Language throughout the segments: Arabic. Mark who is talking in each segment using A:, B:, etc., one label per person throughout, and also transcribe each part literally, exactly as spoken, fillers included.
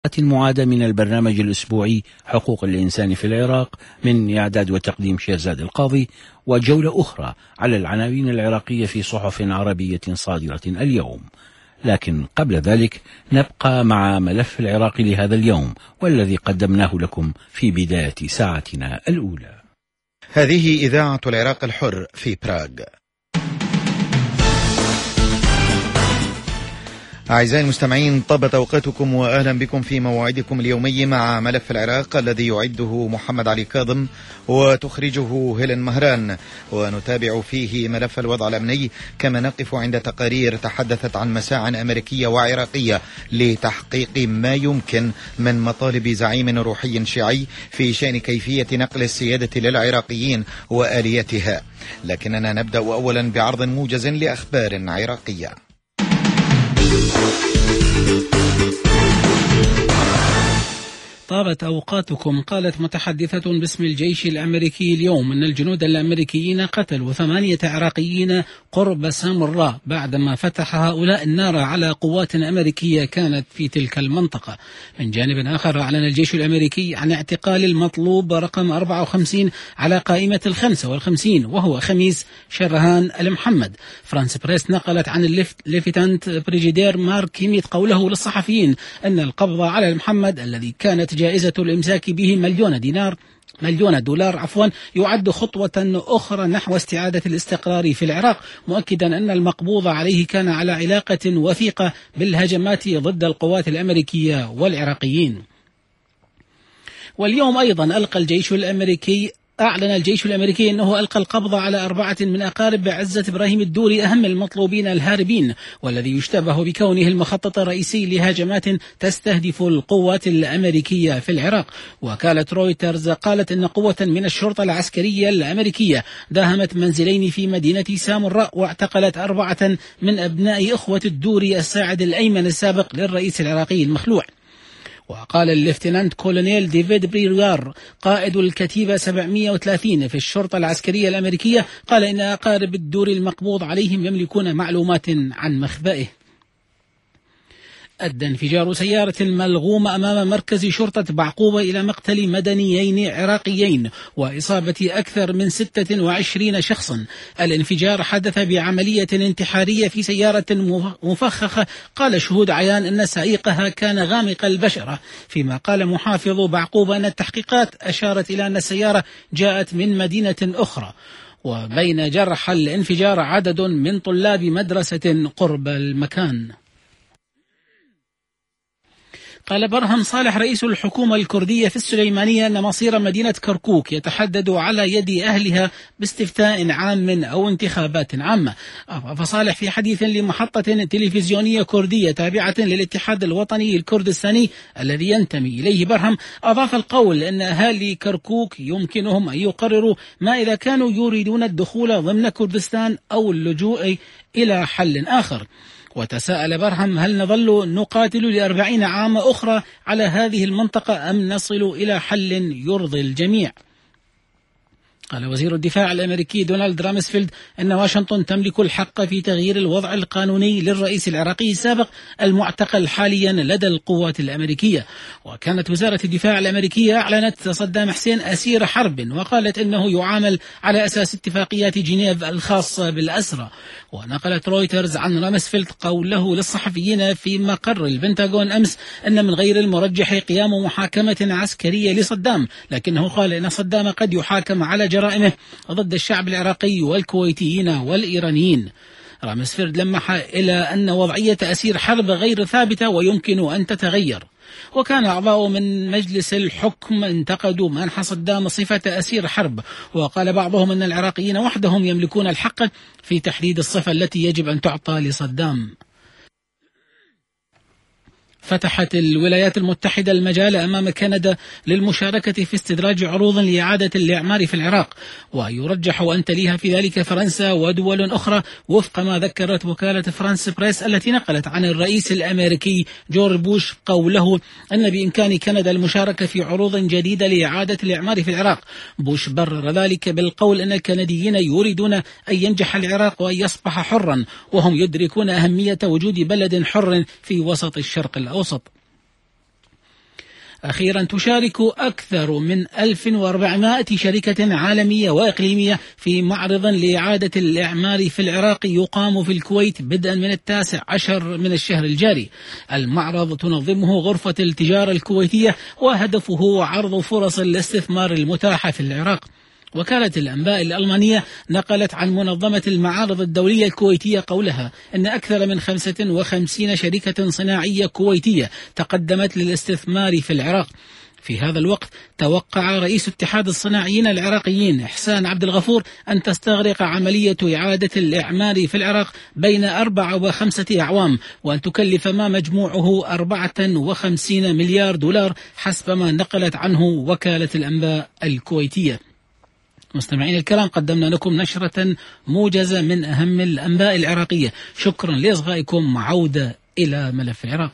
A: المعادة من البرنامج الأسبوعي حقوق الإنسان في العراق من إعداد وتقديم شيرزاد القاضي، وجولة أخرى على العناوين العراقية في صحف عربية صادرة اليوم. لكن قبل ذلك نبقى مع ملف العراق لهذا اليوم والذي قدمناه لكم في بداية ساعتنا الأولى.
B: هذه إذاعة العراق الحر في براغ. أعزائي المستمعين، طابت أوقاتكم وأهلا بكم في موعدكم اليومي مع ملف العراق الذي يعده محمد علي كاظم وتخرجه هيلين مهران، ونتابع فيه ملف الوضع الأمني كما نقف عند تقارير تحدثت عن مساع أمريكية وعراقية لتحقيق ما يمكن من مطالب زعيم روحي شيعي في شأن كيفية نقل السيادة للعراقيين وآليتها. لكننا نبدأ أولا بعرض موجز لأخبار عراقية.
C: طابت أوقاتكم. قالت متحدثة باسم الجيش الأمريكي اليوم أن الجنود الأمريكيين قتلوا ثمانية عراقيين قرب سامراء بعدما فتح هؤلاء النار على قوات أمريكية كانت في تلك المنطقة. من جانب آخر أعلن الجيش الأمريكي عن اعتقال المطلوب رقم أربعة وخمسين على قائمة الخمسة والخمسين وهو خميس شرهان المحمد. فرانس بريس نقلت عن الليفتنت بريجيدير مارك كيميت قوله للصحفيين أن القبض على المحمد الذي كانت جائزة الإمساك به مليون دينار مليون دولار عفوا يعد خطوة أخرى نحو استعادة الاستقرار في العراق، مؤكدا أن المقبوض عليه كان على علاقة وثيقة بالهجمات ضد القوات الأمريكية والعراقيين. واليوم أيضا ألقى الجيش الأمريكي أعلن الجيش الأمريكي أنه ألقى القبض على أربعة من أقارب عزة إبراهيم الدوري أهم المطلوبين الهاربين، والذي يشتبه بكونه المخطط الرئيسي لهجمات تستهدف القوات الأمريكية في العراق. وكالة رويترز قالت أن قوة من الشرطة العسكرية الأمريكية داهمت منزلين في مدينة سامراء واعتقلت أربعة من أبناء أخوة الدوري الساعد الأيمن السابق للرئيس العراقي المخلوع. وقال الليفتنانت كولونيل ديفيد بريغار قائد الكتيبة سبعمئة وثلاثين في الشرطة العسكرية الأمريكية قال إن أقارب الدوري المقبوض عليهم يملكون معلومات عن مخبئه. أدى انفجار سيارة الملغومة أمام مركز شرطة بعقوبة إلى مقتل مدنيين عراقيين وإصابة أكثر من ستة وعشرين شخصا. الانفجار حدث بعملية انتحارية في سيارة مفخخة، قال شهود عيان أن سائقها كان غامق البشرة، فيما قال محافظ بعقوبة أن التحقيقات أشارت إلى أن السيارة جاءت من مدينة أخرى. وبين جرحى الانفجار عدد من طلاب مدرسة قرب المكان. قال برهم صالح رئيس الحكومة الكردية في السليمانية أن مصير مدينة كركوك يتحدد على يد أهلها باستفتاء عام أو انتخابات عامة. فصالح في حديث لمحطة تلفزيونية كردية تابعة للاتحاد الوطني الكردستاني الذي ينتمي إليه برهم أضاف القول أن أهالي كركوك يمكنهم أن يقرروا ما إذا كانوا يريدون الدخول ضمن كردستان أو اللجوء إلى حل آخر. وتساءل برهم هل نظل نقاتل لأربعين عام أخرى على هذه المنطقة أم نصل إلى حل يرضي الجميع؟ قال وزير الدفاع الأمريكي دونالد رامسفيلد أن واشنطن تملك الحق في تغيير الوضع القانوني للرئيس العراقي السابق المعتقل حاليا لدى القوات الأمريكية. وكانت وزارة الدفاع الأمريكية أعلنت صدام حسين أسير حرب، وقالت أنه يعامل على أساس اتفاقيات جنيف الخاصة بالأسرى. ونقلت رويترز عن رامسفيلد قوله للصحفيين في مقر البنتاغون أمس أن من غير المرجح قيام محاكمة عسكرية لصدام، لكنه قال أن صدام قد يحاكم على جرائمه ضد الشعب العراقي والكويتيين والإيرانيين. رامسفيلد لمح إلى أن وضعية أسير حرب غير ثابتة ويمكن أن تتغير. وكان أعضاء من مجلس الحكم انتقدوا منح صدام صفة أسير حرب، وقال بعضهم أن العراقيين وحدهم يملكون الحق في تحديد الصفة التي يجب أن تعطى لصدام. فتحت الولايات المتحدة المجال أمام كندا للمشاركة في استدراج عروض لإعادة الإعمار في العراق، ويرجح أن تليها في ذلك فرنسا ودول أخرى، وفق ما ذكرت وكالة فرانس بريس التي نقلت عن الرئيس الأمريكي جورج بوش قوله أن بإمكان كندا المشاركة في عروض جديدة لإعادة الإعمار في العراق. بوش برر ذلك بالقول أن الكنديين يريدون أن ينجح العراق وأن يصبح حرا، وهم يدركون أهمية وجود بلد حر في وسط الشرق الأوسط. أخيرا تشارك أكثر من ألف وأربعمائة شركة عالمية وإقليمية في معرض لإعادة الإعمار في العراق يقام في الكويت بدءا من التاسع عشر من الشهر الجاري. المعرض تنظمه غرفة التجارة الكويتية وهدفه عرض فرص الاستثمار المتاحة في العراق. وكالة الأنباء الألمانية نقلت عن منظمة المعارض الدولية الكويتية قولها أن أكثر من خمسة وخمسين شركة صناعية كويتية تقدمت للاستثمار في العراق. في هذا الوقت توقع رئيس اتحاد الصناعيين العراقيين إحسان عبد الغفور أن تستغرق عملية إعادة الإعمار في العراق بين أربع وخمسة أعوام، وأن تكلف ما مجموعه أربعة وخمسين مليار دولار حسب ما نقلت عنه وكالة الأنباء الكويتية. مستمعين الكرام، قدمنا لكم نشرة موجزة من أهم الأنباء العراقية. شكرا لإصغائكم. عودة إلى ملف العراق.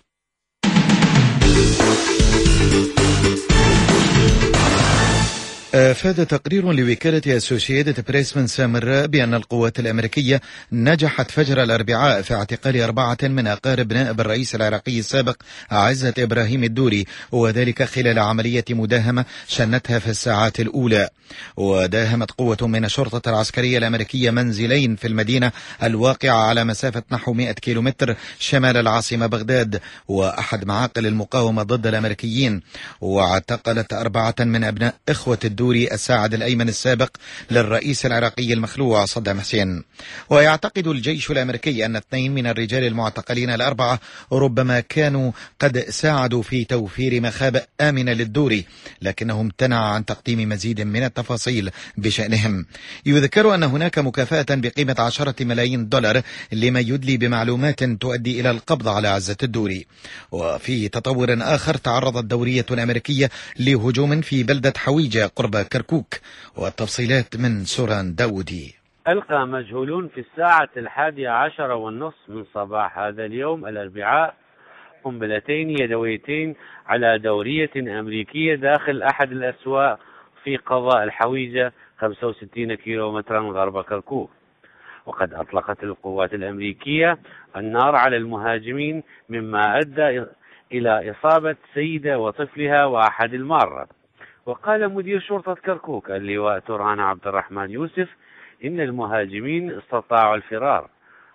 B: أفاد تقرير لوكالة أسوشيتد بريس من سامراء بأن القوات الأمريكية نجحت فجر الأربعاء في اعتقال أربعة من أقارب نائب الرئيس العراقي السابق عزة إبراهيم الدوري، وذلك خلال عملية مداهمة شنتها في الساعات الأولى. وداهمت قوة من الشرطة العسكرية الأمريكية منزلين في المدينة الواقعة على مسافة نحو مئة كيلومتر شمال العاصمة بغداد وأحد معاقل المقاومة ضد الأمريكيين، واعتقلت أربعة من أبناء إخوة الدوري الساعد الأيمن السابق للرئيس العراقي المخلوع صدام حسين. ويعتقد الجيش الأمريكي أن اثنين من الرجال المعتقلين الأربعة ربما كانوا قد ساعدوا في توفير مخابئ آمنة للدوري، لكنه امتنع عن تقديم مزيد من التفاصيل بشأنهم. يذكر أن هناك مكافأة بقيمة عشرة ملايين دولار لما يدلي بمعلومات تؤدي إلى القبض على عزة الدوري. وفي تطور آخر، تعرضت دورية أمريكية لهجوم في بلدة حويجة قرب كركوك. والتفصيلات من سوران داودي.
D: ألقى مجهولون في الساعة الحادية عشر والنصف من صباح هذا اليوم الأربعاء قنبلتين يدويتين على دورية أمريكية داخل أحد الأسواق في قضاء الحويجة خمسة وستين كيلومترا غرب كركوك. وقد أطلقت القوات الأمريكية النار على المهاجمين مما أدى إلى إصابة سيدة وطفلها وأحد المارة. وقال مدير شرطة كركوك اللواء توران عبد الرحمن يوسف إن المهاجمين استطاعوا الفرار،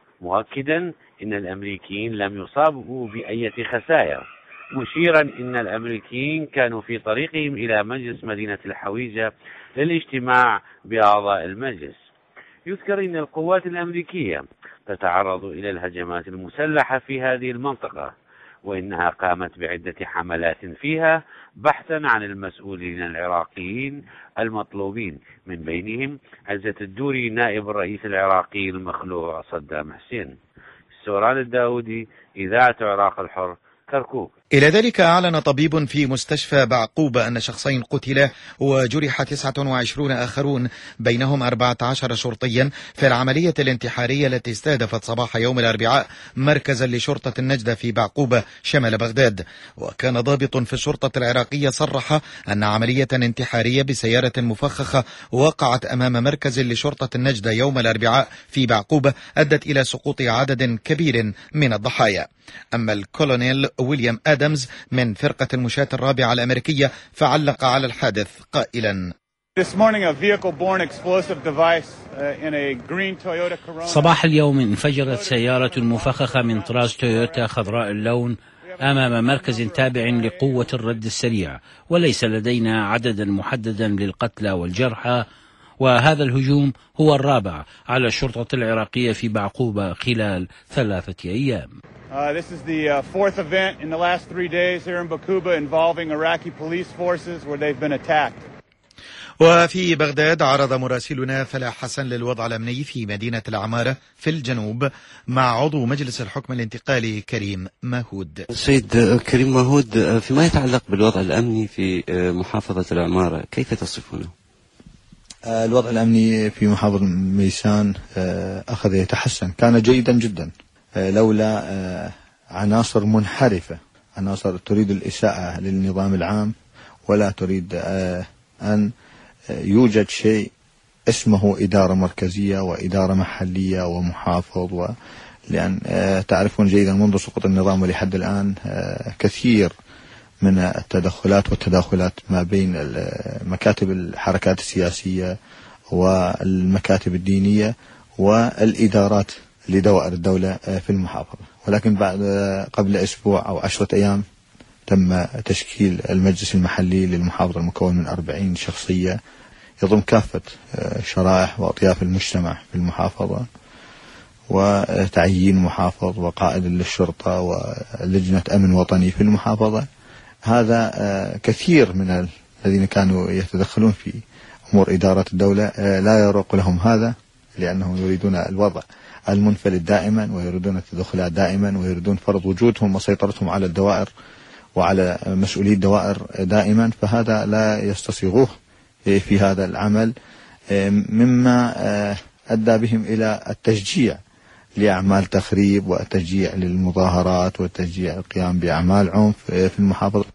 D: مؤكدا إن الأمريكيين لم يصابوا بأي خسائر، مشيرا إن الأمريكيين كانوا في طريقهم إلى مجلس مدينة الحويجة للاجتماع بأعضاء المجلس. يذكر إن القوات الأمريكية تتعرض إلى الهجمات المسلحة في هذه المنطقة، وإنها قامت بعدة حملات فيها بحثا عن المسؤولين العراقيين المطلوبين، من بينهم عزة الدوري نائب الرئيس العراقي المخلوع صدام حسين. سوران الداودي، إذاعة عراق الحر، كركوك.
B: إلى ذلك أعلن طبيب في مستشفى بعقوبة أن شخصين قتلا وجرح تسعة وعشرين آخرون بينهم أربعة عشر شرطيا في العملية الانتحارية التي استهدفت صباح يوم الأربعاء مركزا لشرطة النجدة في بعقوبة شمال بغداد. وكان ضابط في الشرطة العراقية صرح أن عملية انتحارية بسيارة مفخخة وقعت أمام مركز لشرطة النجدة يوم الأربعاء في بعقوبة أدت إلى سقوط عدد كبير من الضحايا. أما الكولونيل ويليام آدمز من فرقة المشاة الرابعة الأمريكية فعلق على الحادث قائلا:
A: صباح اليوم انفجرت سيارة مفخخة من طراز تويوتا خضراء اللون أمام مركز تابع لقوة الرد السريع، وليس لدينا عددا محددا للقتلى والجرحى، وهذا الهجوم هو الرابع على الشرطة العراقية في بعقوبة خلال ثلاثة أيام.
E: Uh, this is the uh, fourth event in the last three days here in Baquba involving Iraqi police forces where they've been attacked.
B: وفي بغداد عرض مراسلنا فلاح حسن للوضع الأمني في مدينة العمارة في الجنوب مع عضو مجلس الحكم الانتقالي كريم ماهود.
F: سيد كريم ماهود، فيما يتعلق بالوضع الأمني في محافظة العمارة كيف تصفونه؟
G: الوضع الأمني في محافظة ميسان أخذ يتحسن، كان جيدا جدا لولا عناصر منحرفة، عناصر تريد الإساءة للنظام العام ولا تريد أن يوجد شيء اسمه إدارة مركزية وإدارة محلية ومحافظ و... لأن تعرفون جيدا منذ سقوط النظام ولحد الآن كثير من التدخلات والتداخلات ما بين مكاتب الحركات السياسية والمكاتب الدينية والإدارات لدوائر الدولة في المحافظة. ولكن بعد قبل أسبوع أو عشرة أيام تم تشكيل المجلس المحلي للمحافظة المكون من أربعين شخصية يضم كافة شرائح وأطياف المجتمع في المحافظة، وتعيين محافظ وقائد للشرطة ولجنة أمن وطني في المحافظة. هذا كثير من الذين كانوا يتدخلون في أمور إدارة الدولة لا يروق لهم هذا، لأنهم يريدون الوضع المنفلت دائما ويريدون التدخلات دائما ويريدون فرض وجودهم وسيطرتهم على الدوائر وعلى مسؤولي الدوائر دائما، فهذا لا يستصيغوه في هذا العمل، مما أدى بهم إلى التشجيع لأعمال تخريب والتشجيع للمظاهرات والتشجيع القيام بأعمال عنف في المحافظة.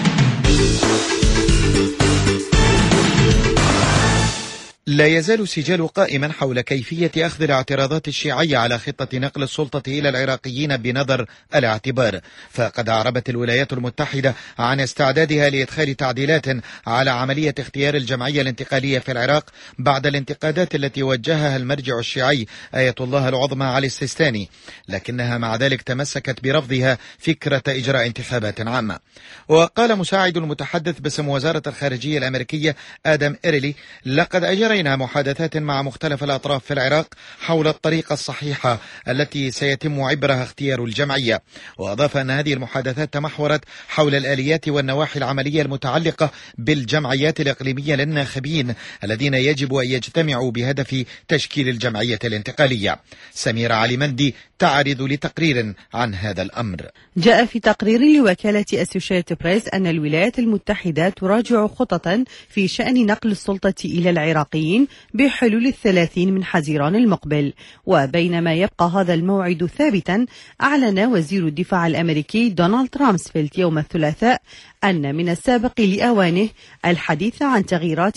B: لا يزال السجال قائما حول كيفية أخذ الاعتراضات الشيعية على خطة نقل السلطة إلى العراقيين بنظر الاعتبار، فقد أعربت الولايات المتحدة عن استعدادها لإدخال تعديلات على عملية اختيار الجمعية الانتقالية في العراق بعد الانتقادات التي وجهها المرجع الشيعي آية الله العظمى علي السيستاني، لكنها مع ذلك تمسكت برفضها فكرة إجراء انتخابات عامة. وقال مساعد المتحدث باسم وزارة الخارجية الأمريكية آدم إيرلي: لقد أجرينا محادثات مع مختلف الأطراف في العراق حول الطريقة الصحيحة التي سيتم عبرها اختيار الجمعية. وأضاف أن هذه المحادثات تمحورت حول الآليات والنواحي العملية المتعلقة بالجمعيات الإقليمية للناخبين الذين يجب أن يجتمعوا بهدف تشكيل الجمعية الانتقالية. سميرة علي مندي تعرض لتقرير عن هذا الأمر.
H: جاء في تقرير لوكالة أسوشيتد بريس أن الولايات المتحدة تراجع خططا في شأن نقل السلطة إلى العراقيين بحلول الثلاثين من حزيران المقبل. وبينما يبقى هذا الموعد ثابتا، أعلن وزير الدفاع الأمريكي دونالد رامسفيلد يوم الثلاثاء أن من السابق لأوانه الحديث عن تغييرات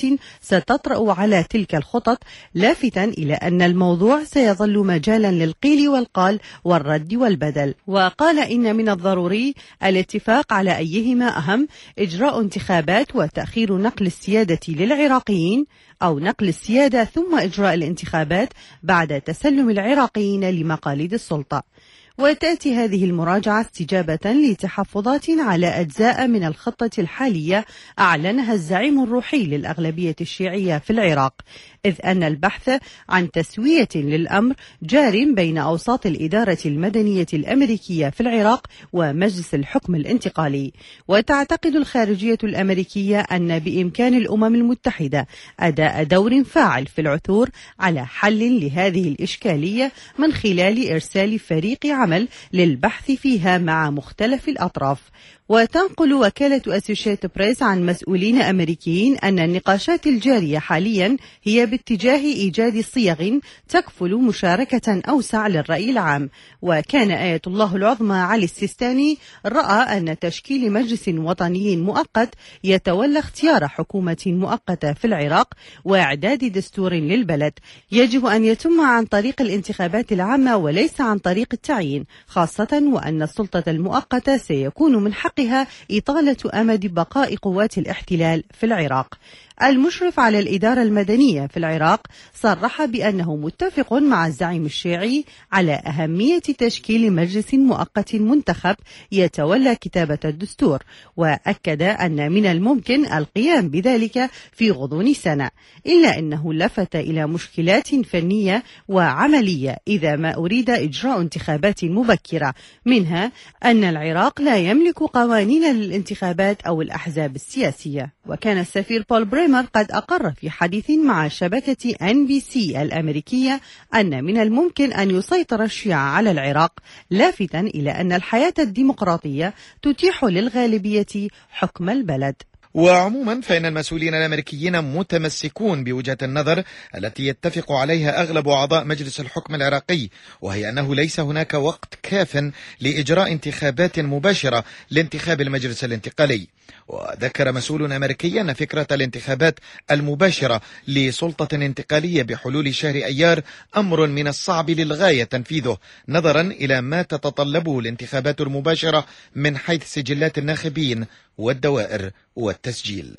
H: ستطرأ على تلك الخطط، لافتا إلى أن الموضوع سيظل مجالا للقيل والقال والرد والبدل. وقال إن من الضروري الاتفاق على أيهما أهم: إجراء انتخابات وتأخير نقل السيادة للعراقيين، أو نقل السيادة ثم إجراء الانتخابات بعد تسلم العراقيين لمقاليد السلطة. وتأتي هذه المراجعة استجابة لتحفظات على أجزاء من الخطة الحالية أعلنها الزعيم الروحي للأغلبية الشيعية في العراق، إذ أن البحث عن تسوية للأمر جار بين أوساط الإدارة المدنية الأمريكية في العراق ومجلس الحكم الانتقالي. وتعتقد الخارجية الأمريكية أن بإمكان الأمم المتحدة أداء دور فاعل في العثور على حل لهذه الإشكالية من خلال إرسال فريق عمل للبحث فيها مع مختلف الأطراف. وتنقل وكالة أسوشيتد بريس عن مسؤولين أمريكيين أن النقاشات الجارية حاليا هي باتجاه إيجاد صيغ تكفل مشاركة أوسع للرأي العام. وكان آية الله العظمى علي السيستاني رأى أن تشكيل مجلس وطني مؤقت يتولى اختيار حكومة مؤقتة في العراق وإعداد دستور للبلد يجب أن يتم عن طريق الانتخابات العامة وليس عن طريق التعيين، خاصة وأن السلطة المؤقتة سيكون من حقها إطالة أمد بقاء قوات الاحتلال في العراق. المشرف على الإدارة المدنية في العراق صرح بأنه متفق مع الزعيم الشيعي على أهمية تشكيل مجلس مؤقت منتخب يتولى كتابة الدستور، وأكد أن من الممكن القيام بذلك في غضون سنة، إلا أنه لفت إلى مشكلات فنية وعملية إذا ما أريد إجراء انتخابات مبكرة، منها أن العراق لا يملك قوانين للانتخابات أو الأحزاب السياسية. وكان السفير بول بريمر قد أقر في حديث مع شبكة إن بي سي الأمريكية أن من الممكن أن يسيطر الشيعة على العراق، لافتا إلى أن الحياة الديمقراطية تتيح للغالبية حكم البلد.
B: وعموما فإن المسؤولين الأمريكيين متمسكون بوجهة النظر التي يتفق عليها أغلب أعضاء مجلس الحكم العراقي، وهي أنه ليس هناك وقت كاف لإجراء انتخابات مباشرة لانتخاب المجلس الانتقالي. وذكر مسؤول أمريكي أن فكرة الانتخابات المباشرة لسلطة انتقالية بحلول شهر أيار أمر من الصعب للغاية تنفيذه، نظرا إلى ما تتطلبه الانتخابات المباشرة من حيث سجلات الناخبين والدوائر والتسجيل.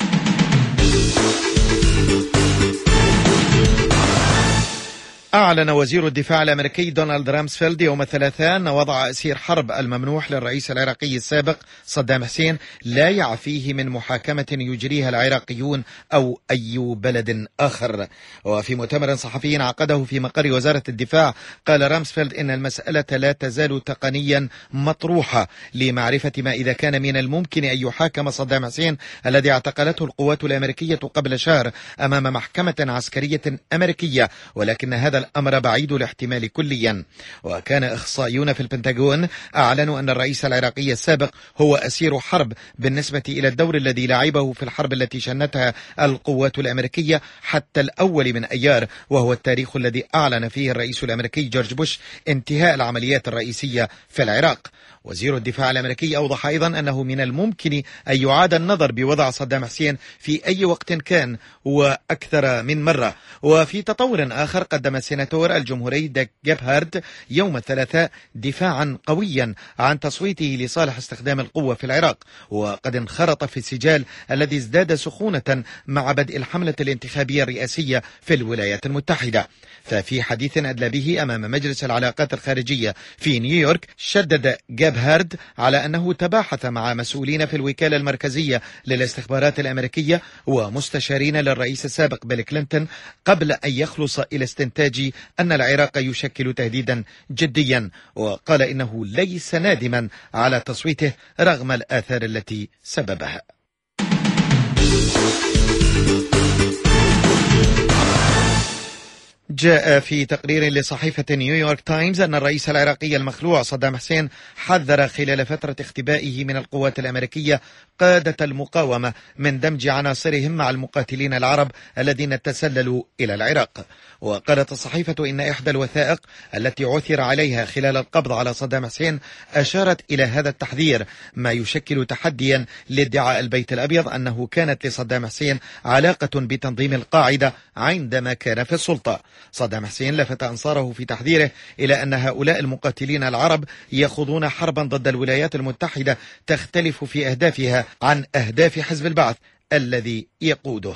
B: أعلن وزير الدفاع الأمريكي دونالد رامسفيلد يوم الثلاثاء أن وضع أسير حرب الممنوح للرئيس العراقي السابق صدام حسين لا يعفيه من محاكمة يجريها العراقيون أو أي بلد آخر. وفي مؤتمر صحفي عقده في مقر وزارة الدفاع قال رامسفيلد إن المسألة لا تزال تقنيا مطروحة لمعرفة ما إذا كان من الممكن أن يحاكم صدام حسين الذي اعتقلته القوات الأمريكية قبل شهر أمام محكمة عسكرية أمريكية، ولكن هذا الأمر بعيد الاحتمال كليا. وكان إخصائيون في البنتاغون أعلنوا أن الرئيس العراقي السابق هو أسير حرب بالنسبة إلى الدور الذي لعبه في الحرب التي شنتها القوات الأمريكية حتى الأول من أيار، وهو التاريخ الذي أعلن فيه الرئيس الأمريكي جورج بوش انتهاء العمليات الرئيسية في العراق. وزير الدفاع الأمريكي أوضح أيضا أنه من الممكن أن يعاد النظر بوضع صدام حسين في أي وقت كان وأكثر من مرة. وفي تطور آخر قدم السيناتور الجمهوري داك جيبهارد يوم الثلاثاء دفاعا قويا عن تصويته لصالح استخدام القوة في العراق، وقد انخرط في السجال الذي ازداد سخونة مع بدء الحملة الانتخابية الرئاسية في الولايات المتحدة. ففي حديث أدلى به أمام مجلس العلاقات الخارجية في نيويورك شدد جيبهارد على أنه تباحث مع مسؤولين في الوكالة المركزية للاستخبارات الأمريكية ومستشارين للرئيس السابق بيل كلينتون قبل أن يخلص إلى استنتاج أن العراق يشكل تهديدا جديا، وقال إنه ليس نادما على تصويته رغم الآثار التي سببها. جاء في تقرير لصحيفة نيويورك تايمز أن الرئيس العراقي المخلوع صدام حسين حذر خلال فترة اختبائه من القوات الأمريكية قادة المقاومة من دمج عناصرهم مع المقاتلين العرب الذين تسللوا إلى العراق. وقالت الصحيفة إن إحدى الوثائق التي عثر عليها خلال القبض على صدام حسين أشارت إلى هذا التحذير، ما يشكل تحديا لادعاء البيت الأبيض أنه كانت لصدام حسين علاقة بتنظيم القاعدة عندما كان في السلطة. صدام حسين لفت أنصاره في تحذيره إلى أن هؤلاء المقاتلين العرب يخوضون حربا ضد الولايات المتحدة تختلف في أهدافها عن أهداف حزب البعث الذي يقوده.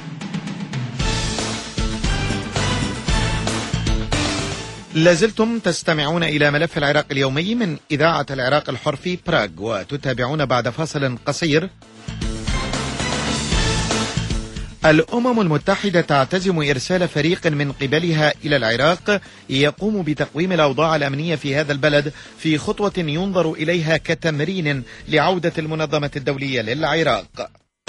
B: لازلتم تستمعون إلى ملف العراق اليومي من إذاعة العراق الحر في براغ، وتتابعون بعد فاصل قصير. الأمم المتحدة تعتزم إرسال فريق من قبلها إلى العراق يقوم بتقويم الأوضاع الأمنية في هذا البلد في خطوة ينظر إليها كتمرين لعودة المنظمة الدولية للعراق.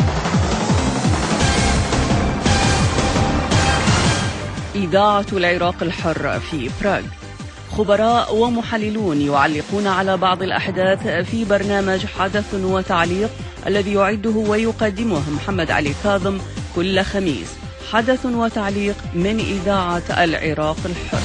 I: إذاعة العراق الحر في براغ. خبراء ومحللون يعلقون على بعض الأحداث في برنامج حدث وتعليق الذي يعده ويقدمه محمد علي كاظم كل خميس. حدث وتعليق من إذاعة العراق الحر.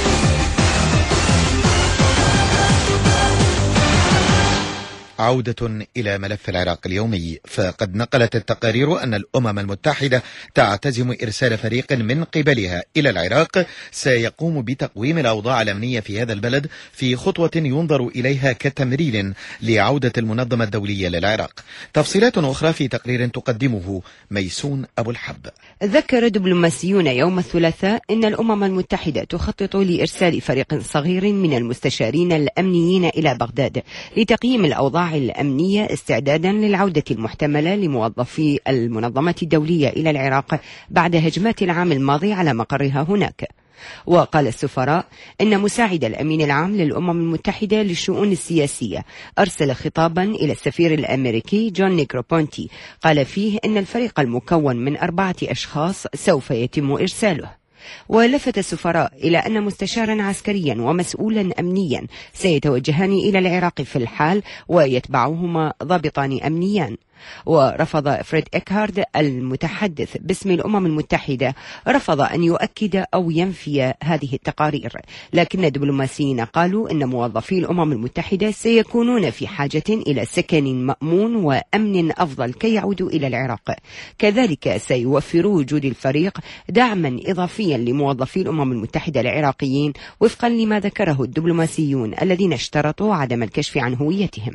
B: عودة إلى ملف العراق اليومي، فقد نقلت التقارير أن الأمم المتحدة تعتزم إرسال فريق من قبلها إلى العراق سيقوم بتقويم الأوضاع الأمنية في هذا البلد في خطوة ينظر إليها كتمرين لعودة المنظمة الدولية للعراق. تفصيلات أخرى في تقرير تقدمه ميسون أبو الحب.
J: ذكر دبلوماسيون يوم الثلاثاء أن الأمم المتحدة تخطط لإرسال فريق صغير من المستشارين الأمنيين إلى بغداد لتقييم الأوضاع الأمنية استعدادا للعودة المحتملة لموظفي المنظمة الدولية إلى العراق بعد هجمات العام الماضي على مقرها هناك. وقال السفراء إن مساعد الأمين العام للأمم المتحدة للشؤون السياسية أرسل خطابا إلى السفير الأمريكي جون نيغروبونتي قال فيه إن الفريق المكون من أربعة أشخاص سوف يتم إرساله. ولفت السفراء إلى أن مستشارا عسكريا ومسؤولا أمنيا سيتوجهان إلى العراق في الحال ويتبعهما ضابطان أمنيان. ورفض فريد إكهارد المتحدث باسم الأمم المتحدة رفض أن يؤكد أو ينفي هذه التقارير، لكن الدبلوماسيين قالوا إن موظفي الأمم المتحدة سيكونون في حاجة إلى سكن مأمون وأمن أفضل كي يعودوا إلى العراق. كذلك سيوفر وجود الفريق دعما إضافيا لموظفي الأمم المتحدة العراقيين وفقا لما ذكره الدبلوماسيون الذين اشترطوا عدم الكشف عن هويتهم.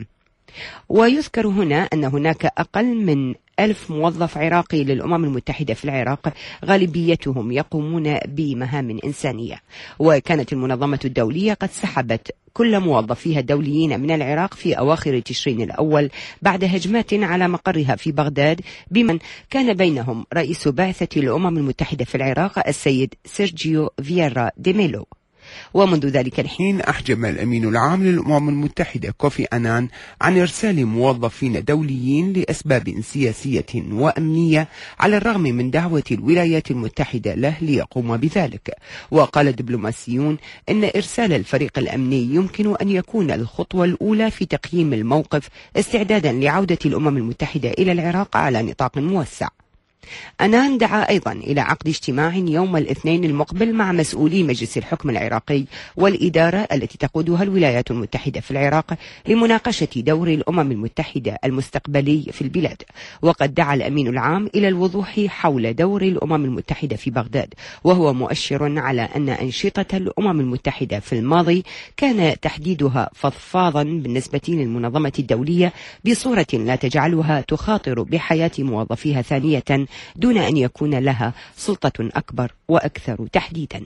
J: ويذكر هنا أن هناك أقل من ألف موظف عراقي للأمم المتحدة في العراق، غالبيتهم يقومون بمهام إنسانية. وكانت المنظمة الدولية قد سحبت كل موظفيها الدوليين من العراق في أواخر تشرين الأول بعد هجمات على مقرها في بغداد، بمن كان بينهم رئيس بعثة الأمم المتحدة في العراق السيد سيرجيو فييرا دي ميلو. ومنذ ذلك الحين
K: أحجم الأمين العام للأمم المتحدة كوفي أنان عن إرسال موظفين دوليين لأسباب سياسية وأمنية، على الرغم من دعوة الولايات المتحدة له ليقوم بذلك. وقال دبلوماسيون إن إرسال الفريق الأمني يمكن أن يكون الخطوة الأولى في تقييم الموقف استعدادا لعودة الأمم المتحدة إلى العراق على نطاق موسع. أنان دعا أيضا إلى عقد اجتماع يوم الاثنين المقبل مع مسؤولي مجلس الحكم العراقي والإدارة التي تقودها الولايات المتحدة في العراق لمناقشة دور الأمم المتحدة المستقبلي في البلاد. وقد دعا الأمين العام إلى الوضوح حول دور الأمم المتحدة في بغداد، وهو مؤشر على أن أنشطة الأمم المتحدة في الماضي كان تحديدها فضفاضا بالنسبة للمنظمة الدولية بصورة لا تجعلها تخاطر بحياة موظفيها ثانية دون أن يكون لها سلطة أكبر وأكثر تحديدا.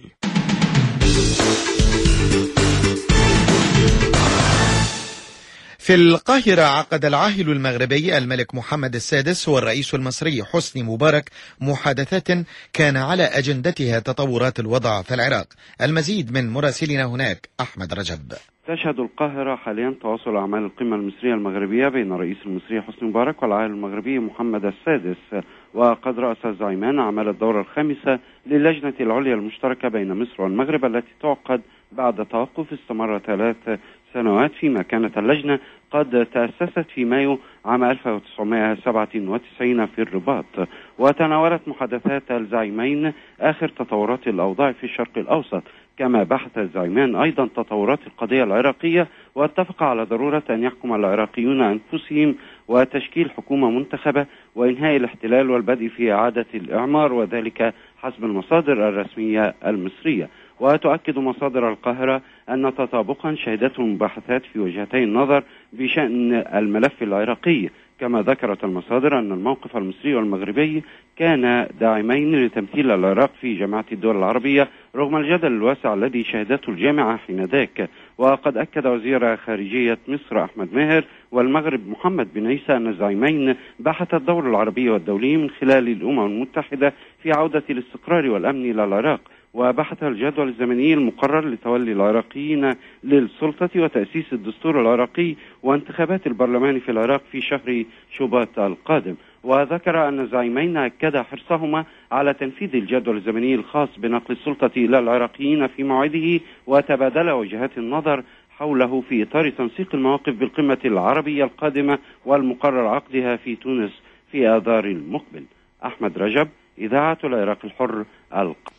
B: في القاهرة عقد العاهل المغربي الملك محمد السادس والرئيس المصري حسني مبارك محادثات كان على أجندتها تطورات الوضع في العراق. المزيد من مراسلنا هناك أحمد رجب.
L: تشهد القاهرة حاليا تواصل أعمال القمة المصرية المغربية بين الرئيس المصري حسني مبارك والعاهل المغربي محمد السادس. وقد رأس الزعيمان أعمال الدورة الخامسة للجنة العليا المشتركة بين مصر والمغرب التي تعقد بعد توقف استمر ثلاث سنوات، فيما كانت اللجنة قد تأسست في مايو عام ألف وتسعمائة وسبعة وتسعين في الرباط. وتناولت محادثات الزعيمين آخر تطورات الأوضاع في الشرق الأوسط، كما بحث الزعيمان أيضا تطورات القضية العراقية، واتفق على ضرورة أن يحكم العراقيون أنفسهم وتشكيل حكومة منتخبة وإنهاء الاحتلال والبدء في إعادة الإعمار، وذلك حسب المصادر الرسمية المصرية. وتؤكد مصادر القاهرة أن تطابقا شهدته المباحثات في وجهتي النظر بشأن الملف العراقي، كما ذكرت المصادر أن الموقف المصري والمغربي كان داعمين لتمثيل العراق في جامعة الدول العربية رغم الجدل الواسع الذي شهدته الجامعة حينذاك. وقد أكد وزير خارجية مصر أحمد ماهر والمغرب محمد بن عيسى أن الزعيمين بحث الدور العربي والدولي من خلال الأمم المتحدة في عودة الاستقرار والأمن إلى العراق، وبحث الجدول الزمني المقرر لتولي العراقيين للسلطة وتأسيس الدستور العراقي وانتخابات البرلمان في العراق في شهر شباط القادم. وذكر أن الزعيمين أكدا حرصهما على تنفيذ الجدول الزمني الخاص بنقل السلطة إلى العراقيين في موعده، وتبادل وجهات النظر حوله في إطار تنسيق المواقف بالقمة العربية القادمة والمقرر عقدها في تونس في آذار المقبل. أحمد رجب، إذاعة العراق الحر، القاهرة.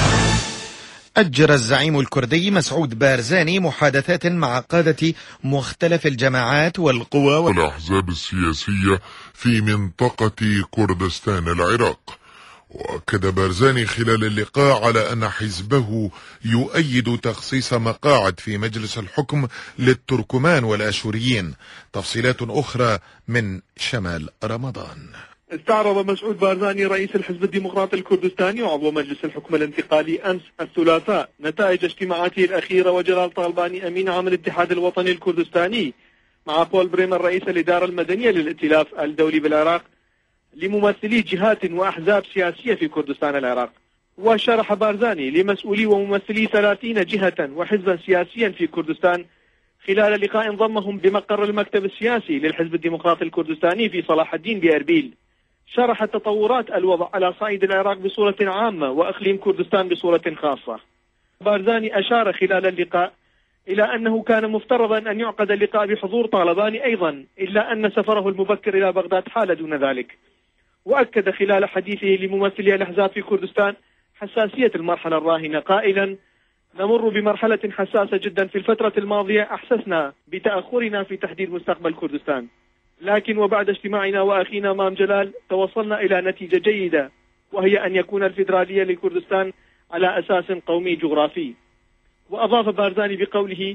B: أجرى الزعيم الكردي مسعود بارزاني محادثات مع قادة مختلف الجماعات والقوى
M: والأحزاب السياسية في منطقة كردستان العراق. وأكد بارزاني خلال اللقاء على أن حزبه يؤيد تخصيص مقاعد في مجلس الحكم للتركمان والآشوريين. تفصيلات أخرى من شمال رمضان.
N: استعرض مسعود بارزاني رئيس الحزب الديمقراطي الكردستاني وعضو مجلس الحكم الانتقالي أمس الثلاثاء نتائج اجتماعاته الأخيرة وجلال طالباني أمين عام الاتحاد الوطني الكردستاني مع بول بريمر رئيس الإدارة المدنية للائتلاف الدولي بالعراق لممثلي جهات وأحزاب سياسية في كردستان العراق. وشرح بارزاني لمسؤولي وممثلي ثلاثين جهة وحزبا سياسيا في كردستان خلال لقاء ضمهم بمقر المكتب السياسي للحزب الديمقراطي الكردستاني في صلاح الدين بأربيل. شرح تطورات الوضع على صعيد العراق بصورة عامة وأقليم كردستان بصورة خاصة. بارزاني أشار خلال اللقاء إلى أنه كان مفترضا أن يعقد اللقاء بحضور طالباني أيضا، إلا أن سفره المبكر إلى بغداد حال دون ذلك. وأكد خلال حديثه لممثلي الأحزاب في كردستان حساسية المرحلة الراهنة قائلا: نمر بمرحلة حساسة جدا. في الفترة الماضية أحسسنا بتأخرنا في تحديد مستقبل كردستان، لكن وبعد اجتماعنا وأخينا مام جلال توصلنا إلى نتيجة جيدة، وهي أن يكون الفيدرالية لكردستان على أساس قومي جغرافي. وأضاف بارزاني بقوله: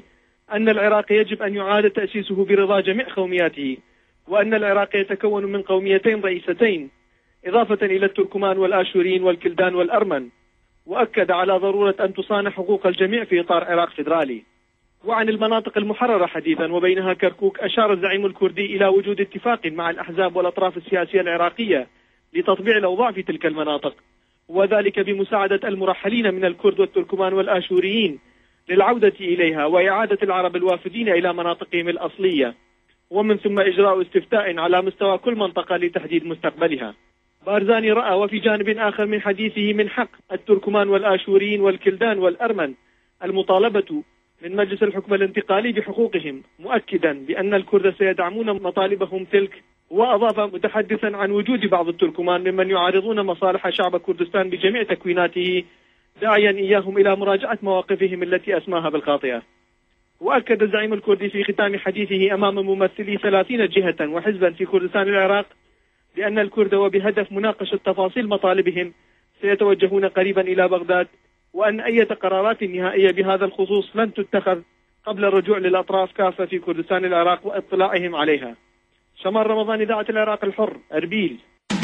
N: أن العراق يجب أن يعاد تأسيسه برضا جميع قومياته، وأن العراق يتكون من قوميتين رئيستين إضافة إلى التركمان والآشوريين والكلدان والأرمن، وأكد على ضرورة أن تصان حقوق الجميع في إطار عراق فيدرالي. وعن المناطق المحررة حديثا وبينها كركوك، أشار الزعيم الكردي إلى وجود اتفاق مع الأحزاب والأطراف السياسية العراقية لتطبيع الأوضاع في تلك المناطق، وذلك بمساعدة المرحلين من الكرد والتركمان والآشوريين للعودة إليها وإعادة العرب الوافدين إلى مناطقهم الأصلية، ومن ثم إجراء استفتاء على مستوى كل منطقة لتحديد مستقبلها. بارزاني رأى وفي جانب آخر من حديثه من حق التركمان والآشوريين والكلدان والأرمن المطالبة من مجلس الحكم الانتقالي بحقوقهم، مؤكدا بأن الكرد سيدعمون مطالبهم تلك. وأضاف متحدثا عن وجود بعض التركمان ممن يعارضون مصالح شعب كردستان بجميع تكويناته، داعيا إياهم إلى مراجعة مواقفهم التي أسماها بالخاطئة. وأكد الزعيم الكردي في ختام حديثه أمام ممثلي ثلاثين جهة وحزبا في كردستان العراق بأن الكرد وبهدف مناقشة تفاصيل مطالبهم سيتوجهون قريبا إلى بغداد، وأن أي قرارات نهائية بهذا الخصوص لن تتخذ قبل الرجوع للأطراف كافة في كردستان العراق واطلاعهم عليها. شمال رمضان، إذاعة العراق الحر، أربيل.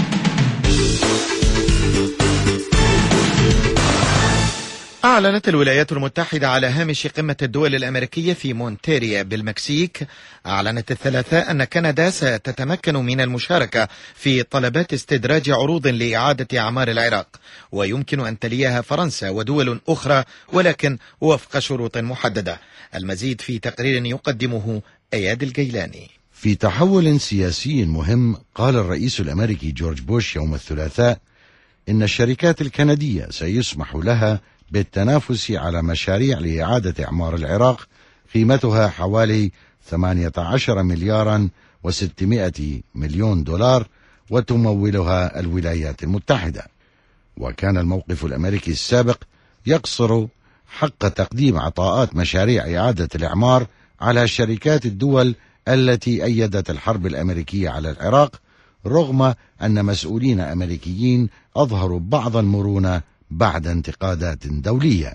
B: أعلنت الولايات المتحدة على هامش قمة الدول الأمريكية في مونتيريا بالمكسيك، أعلنت الثلاثاء أن كندا ستتمكن من المشاركة في طلبات استدراج عروض لإعادة أعمار العراق، ويمكن أن تليها فرنسا ودول أخرى ولكن وفق شروط محددة. المزيد في تقرير يقدمه أياد الجيلاني.
O: في تحول سياسي مهم، قال الرئيس الأمريكي جورج بوش يوم الثلاثاء إن الشركات الكندية سيسمح لها بالتنافس على مشاريع لإعادة إعمار العراق قيمتها حوالي ثمانية عشر مليارا وستمائة مليون دولار، وتمولها الولايات المتحدة. وكان الموقف الأمريكي السابق يقصر حق تقديم عطاءات مشاريع إعادة الإعمار على شركات الدول التي أيدت الحرب الأمريكية على العراق، رغم أن مسؤولين أمريكيين أظهروا بعض المرونة بعد انتقادات دولية.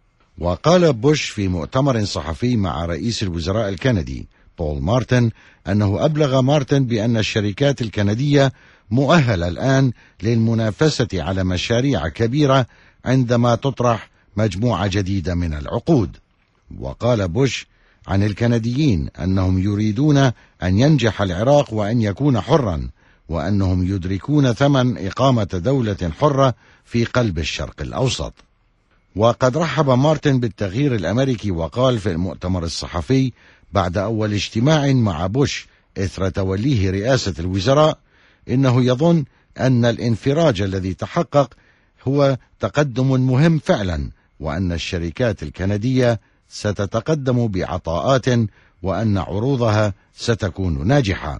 O: وقال بوش في مؤتمر صحفي مع رئيس الوزراء الكندي بول مارتن أنه أبلغ مارتن بأن الشركات الكندية مؤهلة الآن للمنافسة على مشاريع كبيرة عندما تطرح مجموعة جديدة من العقود. وقال بوش عن الكنديين أنهم يريدون أن ينجح العراق وأن يكون حرا، وأنهم يدركون ثمن إقامة دولة حرة في قلب الشرق الأوسط. وقد رحب مارتن بالتغيير الأمريكي، وقال في المؤتمر الصحفي بعد أول اجتماع مع بوش إثر توليه رئاسة الوزراء إنه يظن أن الانفراج الذي تحقق هو تقدم مهم فعلا، وأن الشركات الكندية ستتقدم بعطاءات وأن عروضها ستكون ناجحة.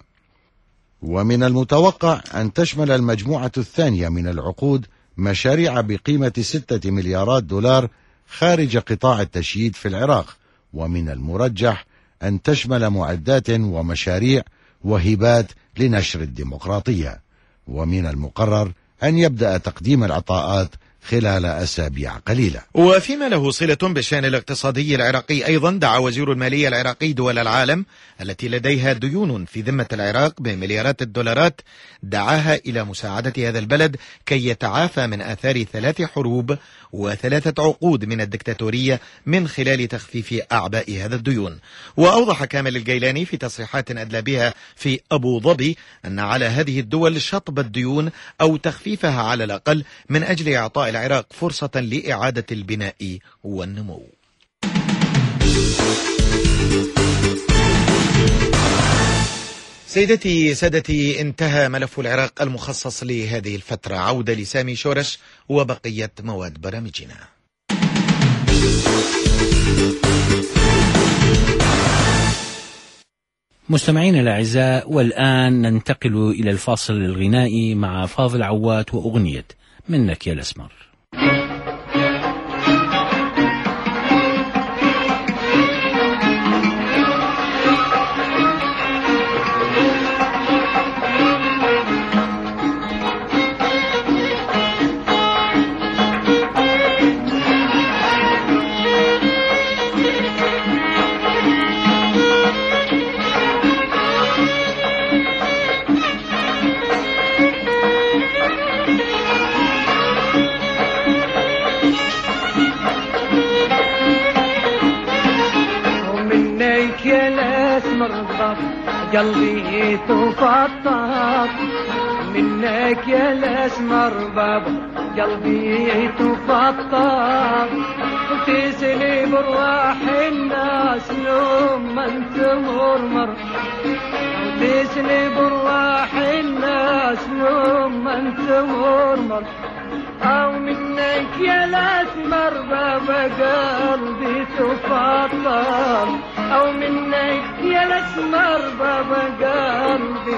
O: ومن المتوقع أن تشمل المجموعة الثانية من العقود مشاريع بقيمة ستة مليارات دولار خارج قطاع التشييد في العراق، ومن المرجح أن تشمل معدات ومشاريع وهبات لنشر الديمقراطية، ومن المقرر أن يبدأ تقديم العطاءات خلال أسابيع قليلة.
B: وفيما له صلة بالشأن الاقتصادي العراقي أيضا، دعا وزير المالية العراقي دول العالم التي لديها ديون في ذمة العراق بمليارات الدولارات، دعاها إلى مساعدة هذا البلد كي يتعافى من آثار ثلاث حروب وثلاثة عقود من الدكتاتورية من خلال تخفيف أعباء هذا الديون. وأوضح كامل الجيلاني في تصريحات أدلى بها في أبو ظبي أن على هذه الدول شطب الديون أو تخفيفها على الأقل من أجل إعطاء العراق فرصة لإعادة البناء والنمو. سيدتي سادتي، انتهى ملف العراق المخصص لهذه الفترة. عودة لسامي شورش وبقية مواد برامجنا.
A: مستمعينا الأعزاء، والآن ننتقل إلى الفاصل الغنائي مع فاضل عوات وأغنية منك يا الأسمر.
P: قلبي تفطر منك يا الاسمر بابا، قلبي تفطر وتسلي برواح الناس لما انت مرمر، وتسلي برواح الناس لما انت مرمر، او منك يا الاسمر بابا قلبي تفطر، او منك يا الاسمر بابا قلبي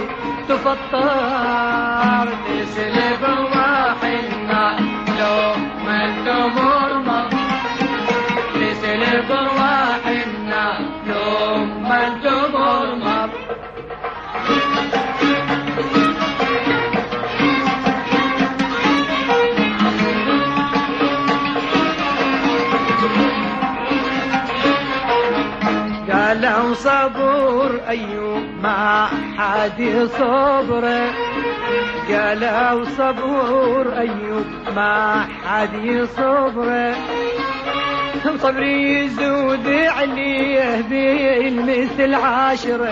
P: تفطر، تسلي برواح الناس لما انت مرمر، تسلي برواح الناس لما انت مرمر. قالوا صبور أيوب ما حد صبره، قالوا صبور أيوب ما حد صبره، صبري يزود عليه بالمثل عشرة،